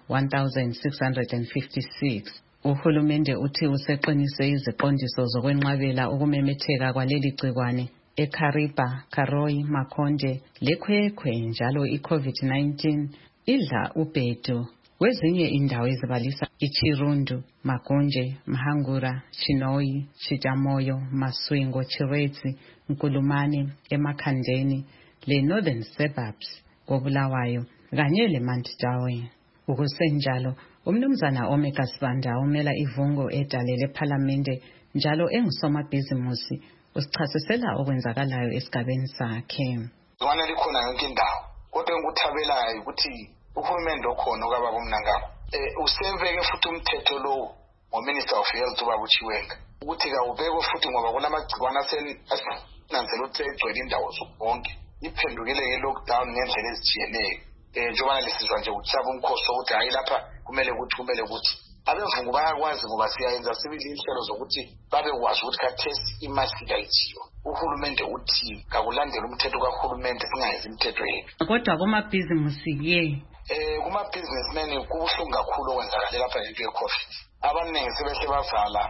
1,656. Uhulumende uthi useqinise iziqondiso zokwenqabela ukumemetheka kwaleli gciwane eKariba, Karoi, Makonde, leKwekwe njalo iCovid-19 idla ubhedu kwezinye indawo ezibalisa iChirundu, Magonje, Mahangura, Chinoi, Chitamoyo, Maswingo, Chiretsi, Nkulumane, eMakhandeni, le-Northern Suburbs koBulawayo kanye leMandawi. Ukusenjalo umnumzana Omega Sibanda umela ivungo edale lephalamende njalo engusomabhizimusi usichasisela okwenzakalayo esigabeni sakhe. Ngwana likhona yonke indawo kodwa engikuthabelayo ukuthi uhulumende okhona okaba kumnangabo usembeke futhi umthetho lo ngoMinister of Health ubaba uChiwenga ukuthi kawubekwe futhi ngoba kunamagcikwane asenanzela ukuthi egcwele indawo zonke iphendukile nge-lockdown ngendlela ezitshiyeneyo. Njengoba lisizwa nje ukuhlaba umkhosi ukuthi hayi lapha kumele ukuthi abevungu bayakwazi ngoba siyayenza sibili inhlelo zokuthi babekwazi ukuthi khathesi imaski kayithiwa. Uhulumende uthi kakulandela umthetho kahulumende singayenzi imithetho yethu. Kodwa kumabhizimusi kumabhizinismeni kubuhlungu kakhulu okwenzakale lapha ngento ye-COVID. Abaningi sebehle bavala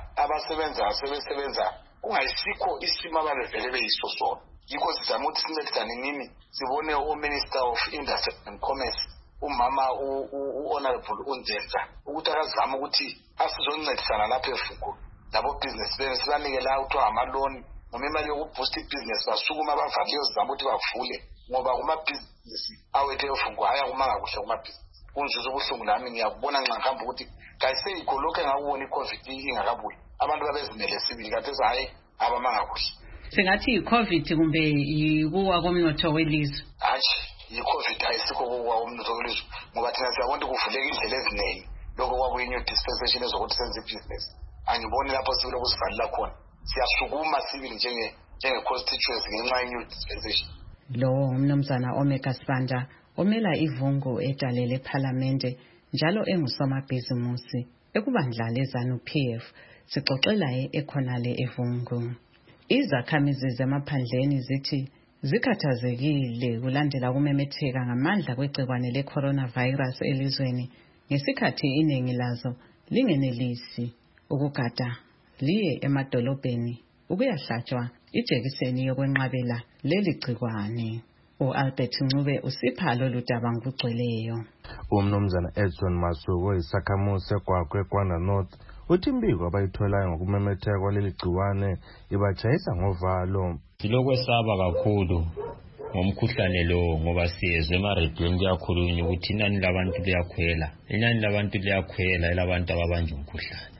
sebesebenza kungayisikho isimo ababevele beyiso sona. Yikho sizama ukuthi sincedisane nini sibone uMinister of Industry and Commerce umama u-Honorable uNdzenza ukuthi akazama ukuthi asizoncedisana lapha eVungu labo business sibanike la kuthiwa amaloni noma imali yokuboosta ibhizinesi basukuma bavaliyo sizama ukuthi bavule ngoba kumabhizinisi awethu eVungu ayakumanga kuhle kumabhizinisi. Kunzuza ubuhlungu nami ngiyakubona nxa ngihamba ukuthi kayiseyikho lokhu engakubona iCovid ingakabuyi abantu babezimele sibili kathesi hayi abamanga kuhle. Singathi iCovid kumbe ikuwa komnotho welizwe? Hatshi iCovid ayisikho kuwa komnotho welizwe ngoba thina siyabona kuvuleka indlela eziningi lokho kwabuye new dispensation ezokuthi senze business. Angiboni lapho sibile kusivalela khona siyasukuma sibili njenge-constituency ngenxa ye-new dispensation. Lo umnumzana Omega Sibanda omela ivungu edale lephalamende njalo engusomabhizimusi ekubandla leZANU-PF sixoxela ekhonale evungu. Izakhamizi zemaphandleni zithi zikhathazekile kulandela ukumemetheka ngamandla kwegciwane le-coronavirus elizweni ngesikhathi iningi lazo lingenelisi ukugada liye emadolobheni ukuyahlatshwa ijekiseni yokwenqabela leli gciwane. U-Albert Ncube usipha lolu daba ngokugcweleyo. Umnumzana Edson Masuku isakhamuzi seGwagwe eGwanda North uthi imbiko abayitholayo ngokumemetheka kwaleli gciwane ibatshayisa ngovalo. Silokwesaba kakhulu ngomkhuhlane lo ngoba siyezwe emarediyweni kuyakhulunywa ukuthi inani labantu liyakhwela elabantu ababanjwa umkhuhlane.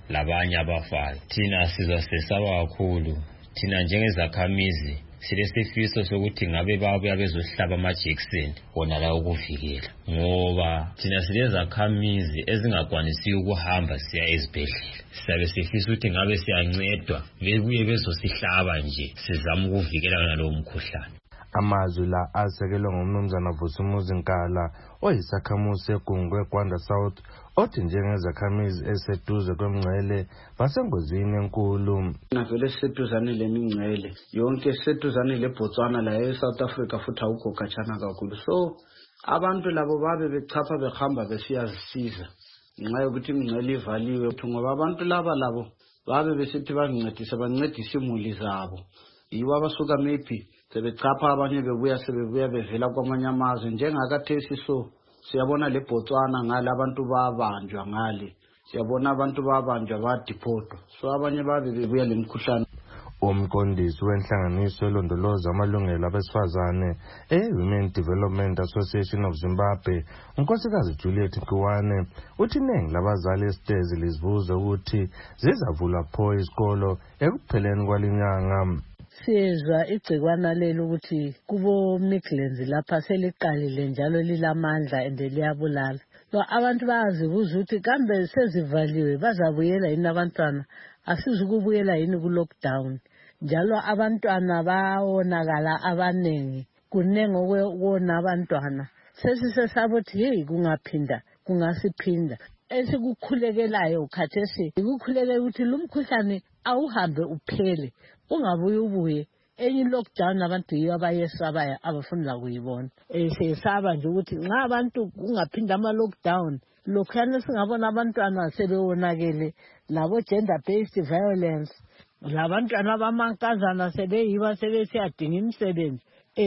labanye abafayo. Thina sizwa sesaba kakhulu, thina njengezakhamizi silesifiso sokuthi ngabe babuya bezohlaba amajekiseni wona la ukuvikela, ngoba thina silezakhamizi ezingakwanisiyo ukuhamba siya ezibhedlela. Siyabe sifisa ukuthi ngabe siyancedwa bebuye bezosihlaba nje sizama ukuvikela nalowo mkhuhlane. Amazwi la asekelwe ngumnumzana Vusumuzi Nkala oyisakhamuzi segungwe Gwanda South othi njengezakhamizi eseduze kwemngcele basengozini enkulu. Navele seduzane lemingcele yonke seduzane leBotswana la eSouth Africa futhi awukho khatshana kakhulu, so abantu labo babe bechapha behamba besiyazisiza ngenxa yokuthi imingcele ivaliwe, ngoba abantu labo babe besithi bancedise imuli zabo. Yibo abasuka maybe sebechapha abanye sebebuya bevela kwamanye amazwe njengakathesi. So siyabona leBotswana ngale abantu babanjwa ngale, siyabona abantu babanjwa badipotwa, so abanye babe bebuya lemkhuhlane. Umqondisi wenhlanganiso elondoloza amalungelo abesifazane Women Development Association of Zimbabwe, unkosikazi Juliet Mkiwane, uthi iningi labazali esitezi lizibuza ukuthi zizavula pho isikolo ekupheleni kwalinyanga. Sizwa igcikwana leli ukuthi kubo Midlands lapha seliqalile njalo lilamandla ende liyabulala. Abantu bayazibuza ukuthi kambe sezivaliwe bazabuyela yini abantwana, asizukubuyela yini ku-lockdown. Njalo abantwana bawonakala abanengi, kunengi okwona abantwana. Sesisesaba ukuthi hey kungasiphinda. Esikukhulekelayo khathesi ikukhulekela ukuthi lumkhuhlane awuhambe uphele, ungabuye enye lockdown abantu yiyo abayesabayo abafuna ukuyibona. Sesaba nje ukuthi nxa abantu kungaphinda ama-lockdown, lokhuyana singabona abantwana sebewonakele labo gender based violence, labantwana abamankazana sebeyiba sebesiyadinga imisebenzi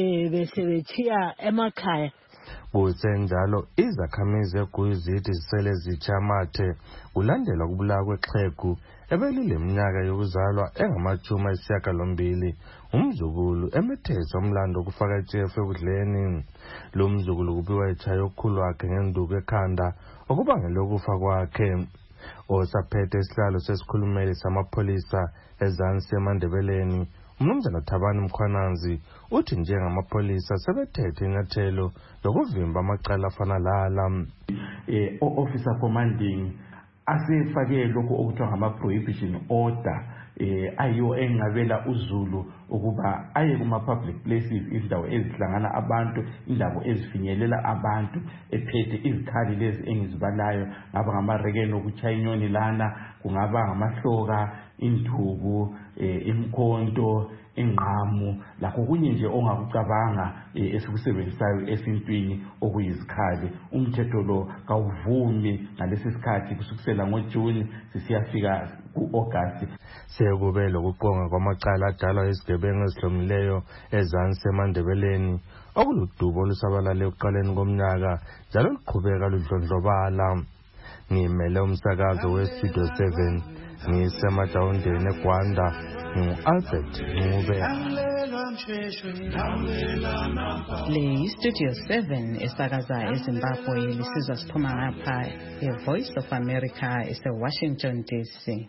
besebechiya emakhaya. Kusenjalo izakhamizi eGuyu zithi zisele zichamathe kulandela ukubulawa kwexhegu ebelile minyaka yokuzalwa engama-80, umzukulu emethesa umlando okufaka itshefu ekudleni. Lo mzukulu kubiwa etshaye okukhulu wakhe ngenduku ekhanda okubangele ukufa kwakhe. Osaphethe isihlalo sesikhulumeli samapholisa eZansi eMandebeleni, umnumzana Thabani Mkhwananzi, uthi njengamapholisa sebethethe inyathelo lokuvimba amacala afana lala. Officer commanding asefake lokho okuthiwa ngama-prohibition order ayiwo engabela uzulu ukuba aye kuma-public places, izindawo ezihlangana abantu, indawo ezifinyelela abantu, ephethe izikhali lezi engizibalayo, ngaba ngamarekeni okutshaya inyoni lana, kungaba ngamahloka, induku, imkhonto, ingqamu, lakho kunye nje ongakucabanga esikusebenzisayo esintwini okuyizikhali. Umthetho lo kawuvumi ngalesi sikhathi kusukisela ngoJuni sisiyafika ku-August. Sekube lokuqonga kwamacala adalwa izigebengu ezihlomileyo eZansi eMandebeleni okuludubo olusabalale ekuqaleni komnyaka njalo luqhubeka ludlondlobala. Ngimele umsakazo weStudio 7 ngisemajawundeni eGwanda, ngu-Albert Ncube. Le Studio 7 esakaza eZimbabwe lisizwa siphuma ngapha eVoice of America eseWashington DC.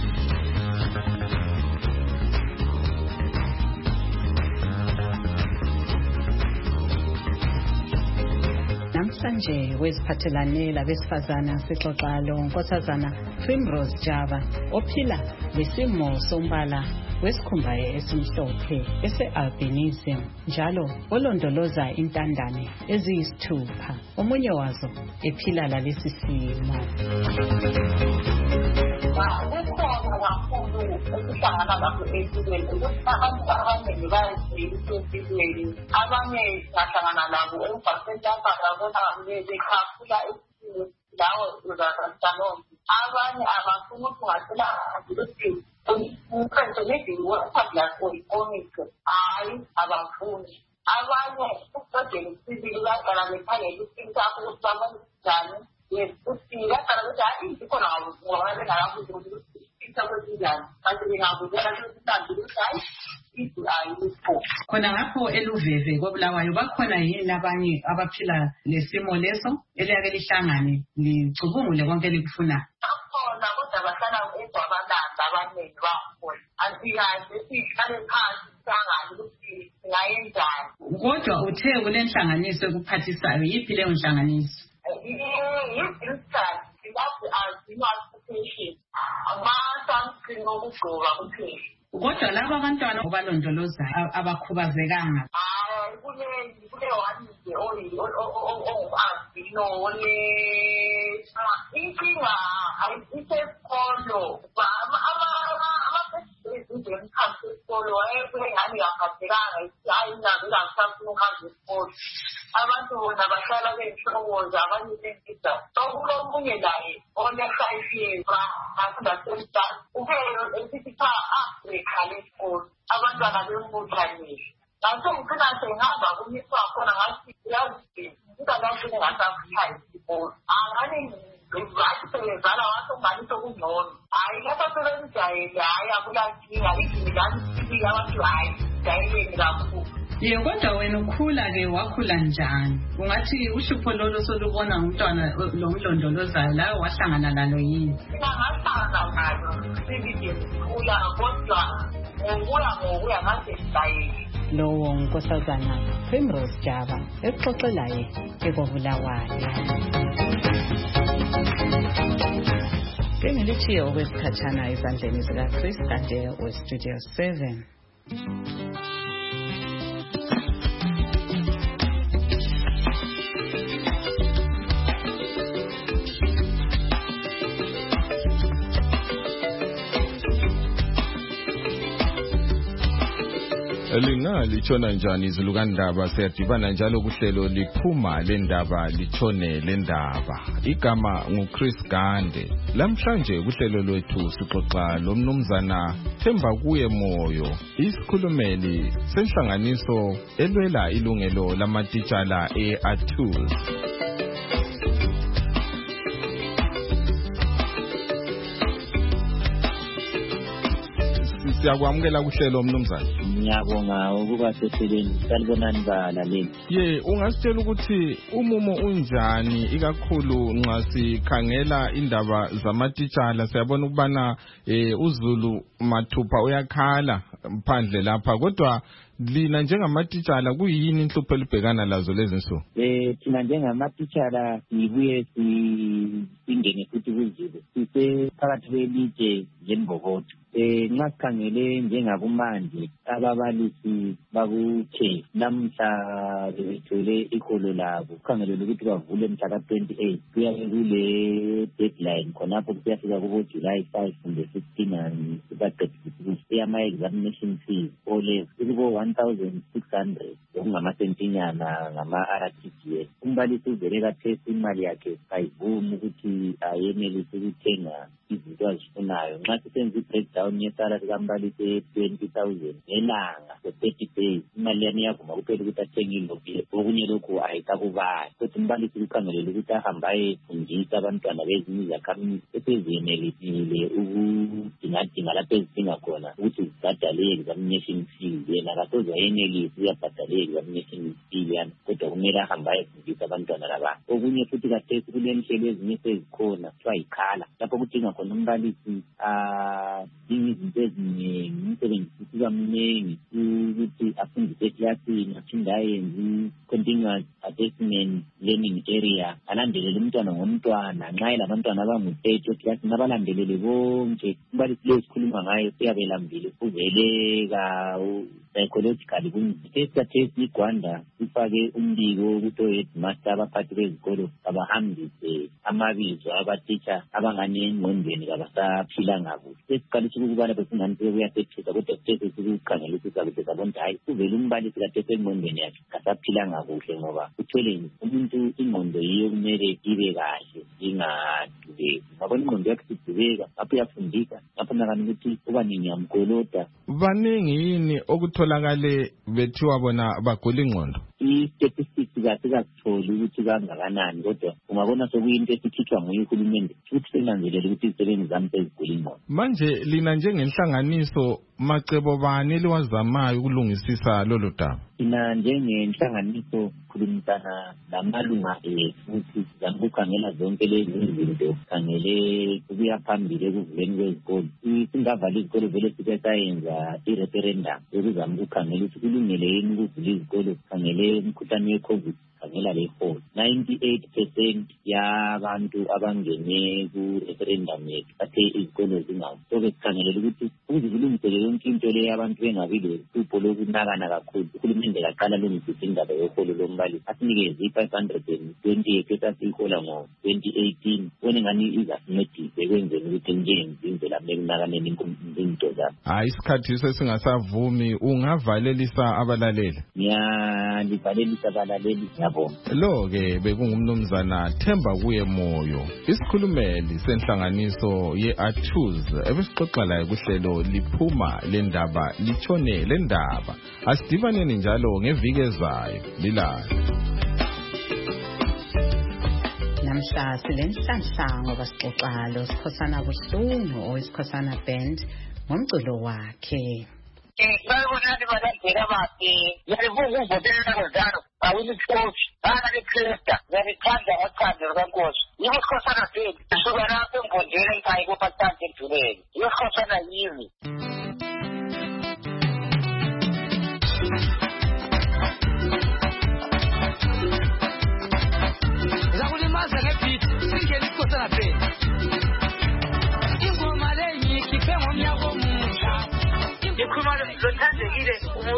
Namhlanje weziphathelane labesifazana sixoxa lo Nkosazana Primrose Java ophila lesimo sombala wesikhumba esimhlophe ese-albinism njalo olondoloza intandane eziyisithupha, omunye wazo ephila lalesi simo. Kakhulu ukuhlangana lakho empilweni ukuthi abantu abaningi bayazibuyisa empilweni, abanye bahlangana labo emgwaqeni lapha labona bekhafula esitini lawo uzazalonke, abanye abafuna ukuthi ungathola ukuthi umkhanto neziwo ephabulako ikonike, hayi abafuni. Abanye uqedele isibili baqala bekhangela isibili sakho ukuthi babone njani, ukuthi baqala ukuthi hayi ikhona ngoba bengakabuzi ukuthi khona ngapho eLuveve koBulawayo bakhona yini abanye abaphila lesimo leso eliyake lihlangane licubungule konke likufuna? Bakhona bona kodwa bahlala egwabalanda abaningi bakhona asiyazi sihlale phansi sangani ukuthi singayenzani. Kodwa uthe kule nhlanganiso ekuphathisayo yiphi leyo nhlanganiso? Kodwa laba abantwana obalondolozayo abakhubazekanga kule wanike ongu-albino inkinga ayisesikolo emkhathi esikolo wayengani yaphathekanga ayingavisafuna ukuhamba esikolo. Abantu bona bahlala bey'hlokoza abanye bempisa okulomunye naye one-5 years afundasemta ukeyo esithi bekhale esikolo abantwana bembuthanile. Ngakho ngifuna sengihamba kumiswa khona ngathi yazi ngingakazi ngasafuthayo isikolo angani bathi sebezala wathi ungani sokungcono hayi lapha sebemjayele hayi akulankinga izini ngani sifika abantu hayi jayeleni kakhulu. Ye kodwa wena ukhula-ke wakhula njani? Ungathi uhlupho lolo solubona ngumntwana lo mlondolozayo lawe wahlangana nalo yini? Ngahlangana nalo sibide sikhula kodwa ngokuya ngaze sijayele. Lowo Nkosazana Primrose Jaba exoxelayo eKobulawayo. Ngelithi okwesikhathana ezandleni zikaChris Kade weStudio 7. Litshona njani izilukandaba siyadibana njalo kuhlelo liphuma lendaba litshone lendaba. Igama nguChris Gande. Lamhlanje kuhlelo lwethu sixoxa lomnumzana Themba kuye Moyo, isikhulumeli senhlanganiso elwela ilungelo lamatitshala eATUS. Siyakwamukela kuhlelo mnumzana. Ngiyabonga ukuba seseleni salibonani balaleli. Ye ungasitshela ukuthi umumo unjani ikakhulu nxa sikhangela indaba zamatitshala siyabona ukubana uZulu mathupha uyakhala phandle lapha kodwa lina njengamatitshala kuyini inhlupho elibhekana lazo lezi nsuku? Thina njengamatitshala sibuye singene futhi kuZulu sisephakathi kwelitshe lembokotho. Nxa sikhangele njengakumanje ababalisi bakuthe namhla bethole iholo labo kukhangelele ukuthi bavule mhla ka-28 kuyabe kule deadline khonapho kuyafika kubo-July 5 kumbe 16 sibaqedisise ama-examination fees ole kubo-1,600 okungamasentinyana ngama-RTGS. Umbalisi uvele kathesi imali yakhe ayivumi ukuthi ayenelise ukuthenga izinto azifunayo. Nxa sisenza i-breakdown yesalary kambalisi ye-20,000 ngelanga for 30 days imali yami iyavuma kuphela ukuthi athenge ilobile okunye lokhu ayisakubali. Kodwa umbalisi kukhangelele ukuthi ahambe ayefundisa abantwana bezinye izakhamizi eseziyenelisile ukudingadinga lapho ezidinga khona ukuthi zibhadale i-examination fees. Yena kasoze ayenelise uyabhadala i-examination fee yana kodwa kumele ahambe ayefundisa abantwana laba. Okunye futhi kathesi kulenhlelo ezinye sezikhona kuthiwa yikhala lapho kudinga khona umbalisi izinto eziningi umsebenzi futhi kamningi ukuthi afundise eklasini aphinde ayenze continuous assessment learning area alandelele umntwana ngomntwana nxa elabantwana abangu-30 eklasini abalandelele bonke. Umbalisi lo sikhuluma ngayo siyabelambile uveleka psychologically kunzima. IGwanda ifake umbiko ukuthi o-headmaster abaphathi bezikolo abahambise amabizo abatitsha abangane engqondweni kabasaphilanga kuhle. Sesiqalisa ukubana besingani sekuyasethisa kodwa sithe sikukhangelisisa kuhle sabona hayi uvele umbalisi kathesi engqondweni yakhe kasaphilanga kuhle ngoba uthwele umuntu ingqondo yiyo kumele ibe kahle ingadubeki. Ngabona ingqondo yakhe sidubeka ngapho uyafundisa ngapho nakani ukuthi uba ningiyamkolota. Baningi yini okutholakale bethiwa bona bagula ingqondo? i-statistics kasikazitholi ukuthi kangakanani, kodwa ungabona sokuyinto esikhitshwa nguye uhulumende futhi senanzelela ukuthi izisebenzi zami sezigula ingqondo. Manje lina njengenhlanganiso macebo bani eliwazamayo ukulungisisa lolu daba? Thina njengenhlanganiso khulumisana lamalunga futhi sizama ukukhangela zonke lezi zinto, khangele ukuya phambili ekuvuleni kwezikolo. Singavala izikolo vele sike sayenza i-referendum yokuzama ukukhangela ukuthi kulungele yini ukuvula izikolo, khangele umkhuhlane we-COVID, khangela le-4. 98% yabantu abangene ku-referendum yethu bathe izikolo zingavu. So-ke sikhangelela ukuthi ukuze kulungisele yonke into leyo abantu bengabi lohlupho lokunakana kakhulu, uhulumende kaqala lungisise indaba yoholo lombalisi, asinikeze i-520 esasiyihola ngo-2018, wena ngani izasincedise ekwenzeni ukuthi njengenzi indlela mekunakaneni into zabo. Hayi, isikhathi sesingasavumi, ungavalelisa abalaleli? Ngiyalivalelisa abalaleli, ngiyabonga. Lo-ke bekungumnumzana Themba kuye Moyo, isikhulumeli senhlanganiso ye-Athuz ebesixoxa laye kuhlelo liphuma lendaba litshone lendaba. Asidibaneni njalo ngeviki ezayo. Lilala. Namhla silenhlanhla ngoba sixoxa lo Sikhosana Buhlungu owesikhosana band ngomculo wakhe. Bayibonani balandela bakhe yalivuka uvotela ngozalo awulicoach banalekrista yalithanda ngothando lukaNkosi yisikhosana bethu suka lapho embondela ekhaya kopatante empilweni yisikhosana yimi. Zakulimaza ngebhithi singena isikhosana bethu ingoma leyi ikhiphe ngomnyaka omusha. Ikhuluma lothandekile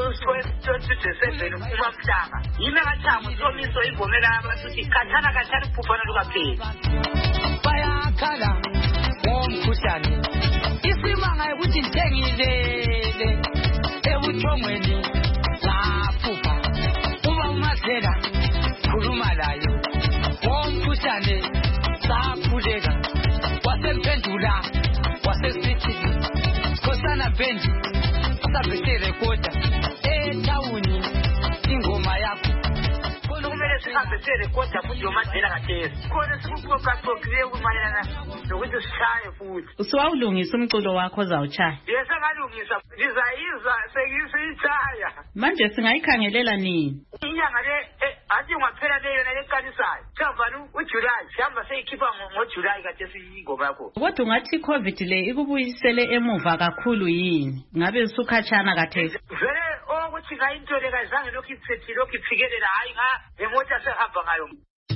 uMthweni uMamhlanga yimi ngathanga usomiso ivomela abantu ukuthi khathana uphufana lukapheli bayakhala ngomkhuhlane isimanga ukuthi ngithengilele ebuthongweni laphupha uma umathela khuluma layo ngomkhuhlane saphuleka wasemphendula wasesithi Sikhosana bendi sabheke rekoda etawuni ingoma yakho khona kumele sihambe rekoda futhi yomadela kathesi khona sikuqoqaqoqile ukumayelana nokuthi sishaye futhi. Usuwawulungisa umculo wakho ozawuchaya? Yes, ngalungisa ngizayiza sengisichaya. Manje singayikhangelela nini? Inyanga le athi ungaphela leyo naleqalisayo siyavana uJuly sihamba seyikhipha ngoJuly kathesi ingoma yakho. Kodwa ungathi iCovid le ikubuyisele emuva kakhulu yini? Ngabe usukhatshana kathesi? Vele ukuthi ngayinto le kazange lokhu iphikelela hayi ngemota sehamba ngayo.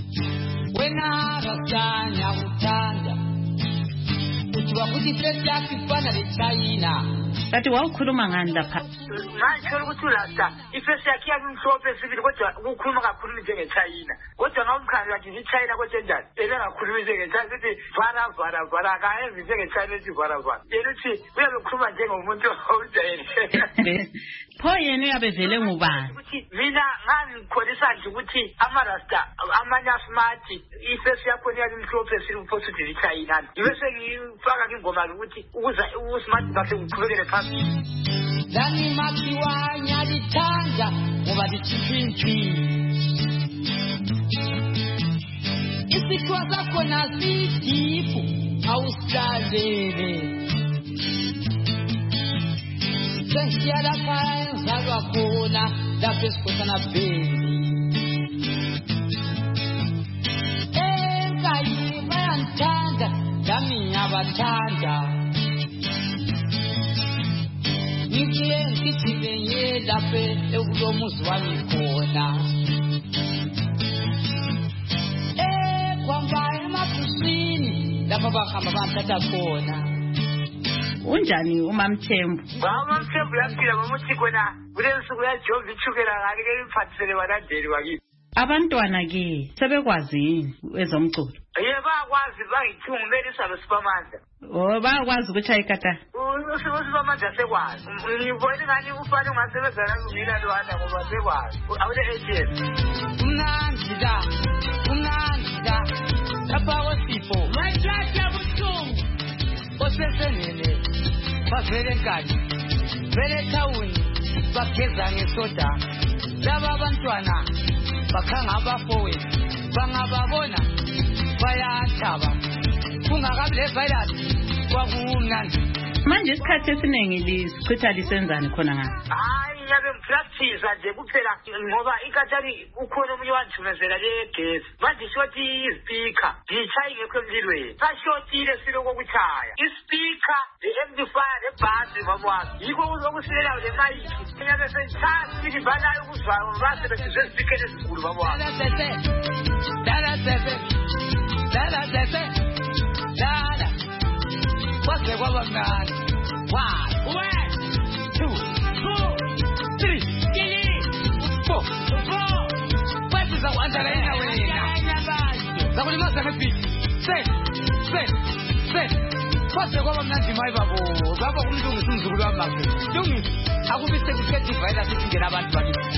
Wena rasanya uthanda uthi wakuthi face yakho ifana leChina. Kanti wawukhuluma ngani lapha? Manje ukuthi ulasta ifesi yakhe yamhlophe sibili kodwa ukukhuluma kakhulu njengeChina. Kodwa ngawumkhangela nje iChina kodwa njani? Yena ngakhuluma njengeChina sithi vara akayenzi njengeChina ethi vara. Yena uthi uyabekhuluma njengomuntu ojayeleke. Pho yena uyabevele ngubani? Ukuthi mina ngangikholisa nje ukuthi amarasta amanye smart ifesi yakho yamhlophe sibili posithi iChina. Bese ngifaka ingoma ukuthi ukuza usmart bakhe uqhubekele phambili. Dani makiwa nyalithanda ngoba lichipinchi isikwa sakho nasidipu awusalele sengiyala phaya ngizalwa khona lapho esikhosana beni enkayi bayangithanda nami ngiyabathanda Ngiye ngithibenye laphe ekulomuzi wami khona kwamba emabhusini lapha bahamba bathatha khona. Unjani uMamthembu? UMamthembu yaphila ngomuthi khona kulensuku yajova ithukela ngake imphathisele balandeli bakithi. Abantwana ke sebekwazini ezomculo? Bayakwazi bangithungumelisa loSipamandla. Bayakwazi ukuthi ayikata. uSipamandla sekwazi. Ngibona ngani ufana ungasebenzana nomina lowana ngoba sekwazi. Awule agent. Umnandida. Lapha kwesipho. Mayithathe abuhlungu. Osesenene. Bavele nkani. Vele town. Bageza ngesoda. Laba abantwana bakhanga abafowethu bangababona bayathaba kungakabi le virus kwakumnandi manje isikhathi esiningi lisichitha lisenzani khona ngapha hayi yabe practice nje kuphela ngoba ikhathani ukhona umunye wathumezela legesi manje shoti ispeaker ngichayi ngekho emlilweni sashotile siloko kuchaya ispeaker i-amplifier nebhasi babwazi yiko uzokusilela le mic nyabe sentsasi libanayo ukuzwa base besizwe speaker esikhulu babwazi dala kwaze kwaba mnandi 1 2 3 4 basi zakwandala yena wena zakulimaza ngephi se kwaze kwaba mnandi mayi babo kumlungisa umzukulu wami bakhe lungisa akubi sekukhetha ivayirasi singena abantu bakithi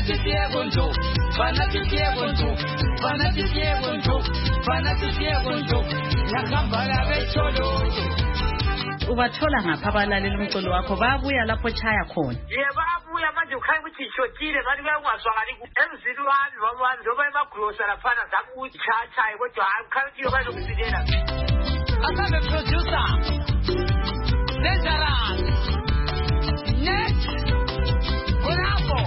fanatitiekonto nahamba labetholoto ubathola ngapha abalaleli umculo wakho bayabuya lapho chaya khona bayabuya manje ukhaya ukuthi ishotile manje bayangwazwakali emzini wami babami noma emagrosa laphana zakuchachaye kodwa hayi ukhaya ukuthi bazokusilela asabe producer Dangerous Net Bravo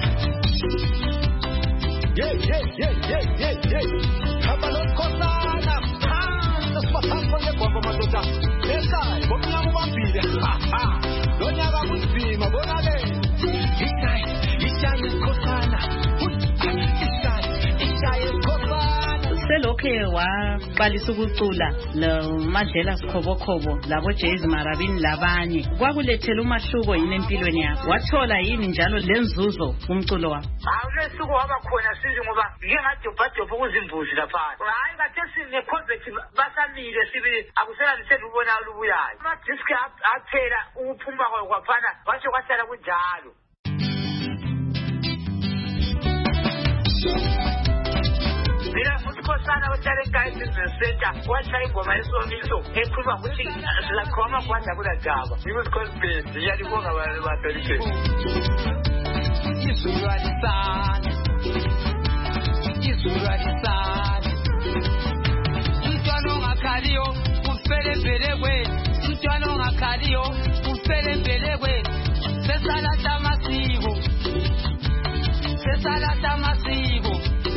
Habalokosana Nasipathambo ngegwamba madoda Esayi bomnyama ubambile Lonyaka kunzima bonale Ishaye kosana Ishaye kosana selokhe waqalisa ukucula loMadlela Sikhobokhobo labo Jayz Marabini labanye kwakulethela umahluko yini empilweni yakho wathola yini njalo lenzuzo umculo wakho awulesuku waba khona sizi ngoba ngingajobhajobha ukuzimbuzi lapha hayi kade sine convert basamile sibe akusela lisele ubona olubuyayo ama disk aphela ukuphuma kwaphana washo kwahlala kunjalo Mira usikhosana ohlale ekhaya sinesenta washaya ingoma yesomiso ekhuluma ukuthi silakhoma kwanza kulagaba ngikusikhosbeni yalibonga badelike Izulalisana Mtwana ongakaliyo ufele mbelekwe Mtwana ongakaliyo ufele mbelekwe Sesalata masibo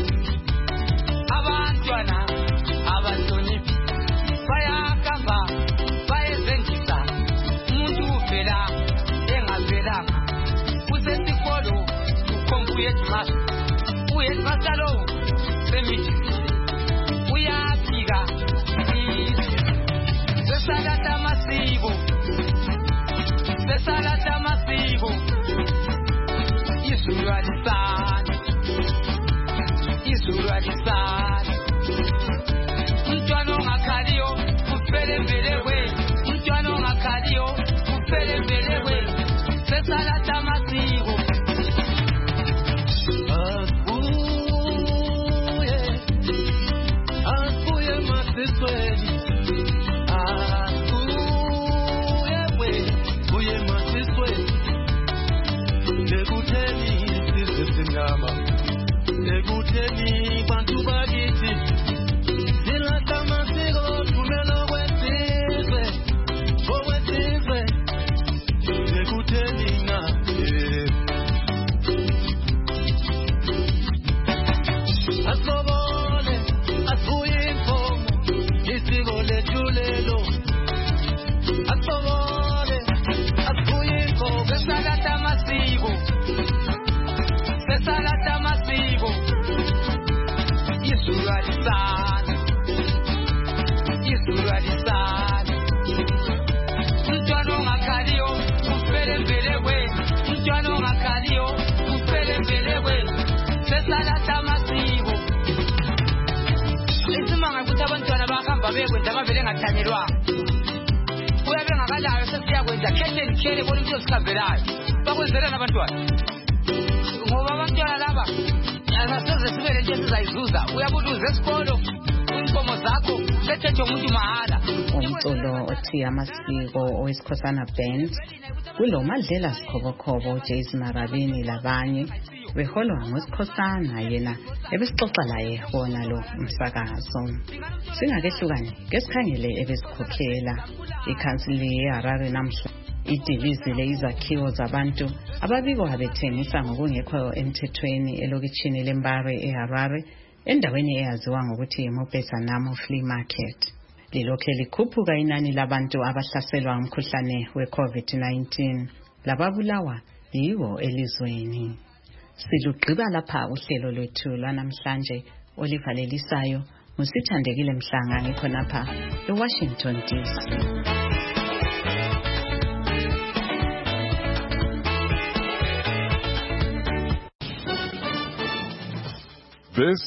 Abantwana abahloniphi bayakamba bayezengisa umuntu uvela engavelanga kusesikolo ukhombuye dimasi uyesibasalo semithi uyafika sesalata masibo izulalisana Mtwana ongakaliyo ufele mbelekwe Mtwana ongakaliyo ufele mbelekwe sesalata masibo Afuye masisweni Afuye masisweni Nekuteni sizesimnyama Nekuteni bantu bakithi Silahla masiko thumelo kwesizwe Nekuteni na Asobole asuye inkomo Isiko lejulelo Asobole asuye inkomo Sesalata masibo Izulalisana Mtwana ongakaliyo ufele mbelekwe Mtwana ongakaliyo ufele mbelekwe Sesalata masibo Isimanga ukuthi abantwana bahamba bekwenza abavele ngathanyelwa Uyabe ngakalayo sesiyakwenza khethe bona into sikhambelayo bakwenzela nabantwana ngoba abantwana laba asasoze sibele nje sizayizuza uyabuduza esikolo inkomo zakho sethethe umuntu mahala umculo othi amasiko owesikhosana band kulo Madlela Sikhobokhobo Jayz Marabini labanye beholwa nguSikhosana yena ebesixoxa laye wona lo umsakazo. Singakehlukani ngesikhangele ebesikhokhela ikhansili yeHarare namhla idilizile izakhiwo zabantu ababikwa bethengisa ngokungekho emthethweni elokitshini leMbare eHarare endaweni eyaziwa ngokuthi yiMopesa Namo Flea Market. Lilokhe likhuphuka inani labantu abahlaselwa ngumkhuhlane we-COVID-19 lababulawa yiwo elizweni. Silugqiba lapha uhlelo lwethu lwanamhlanje olivalelisayo nguSithandekile Mhlanga ngikhonapha eWashington DC.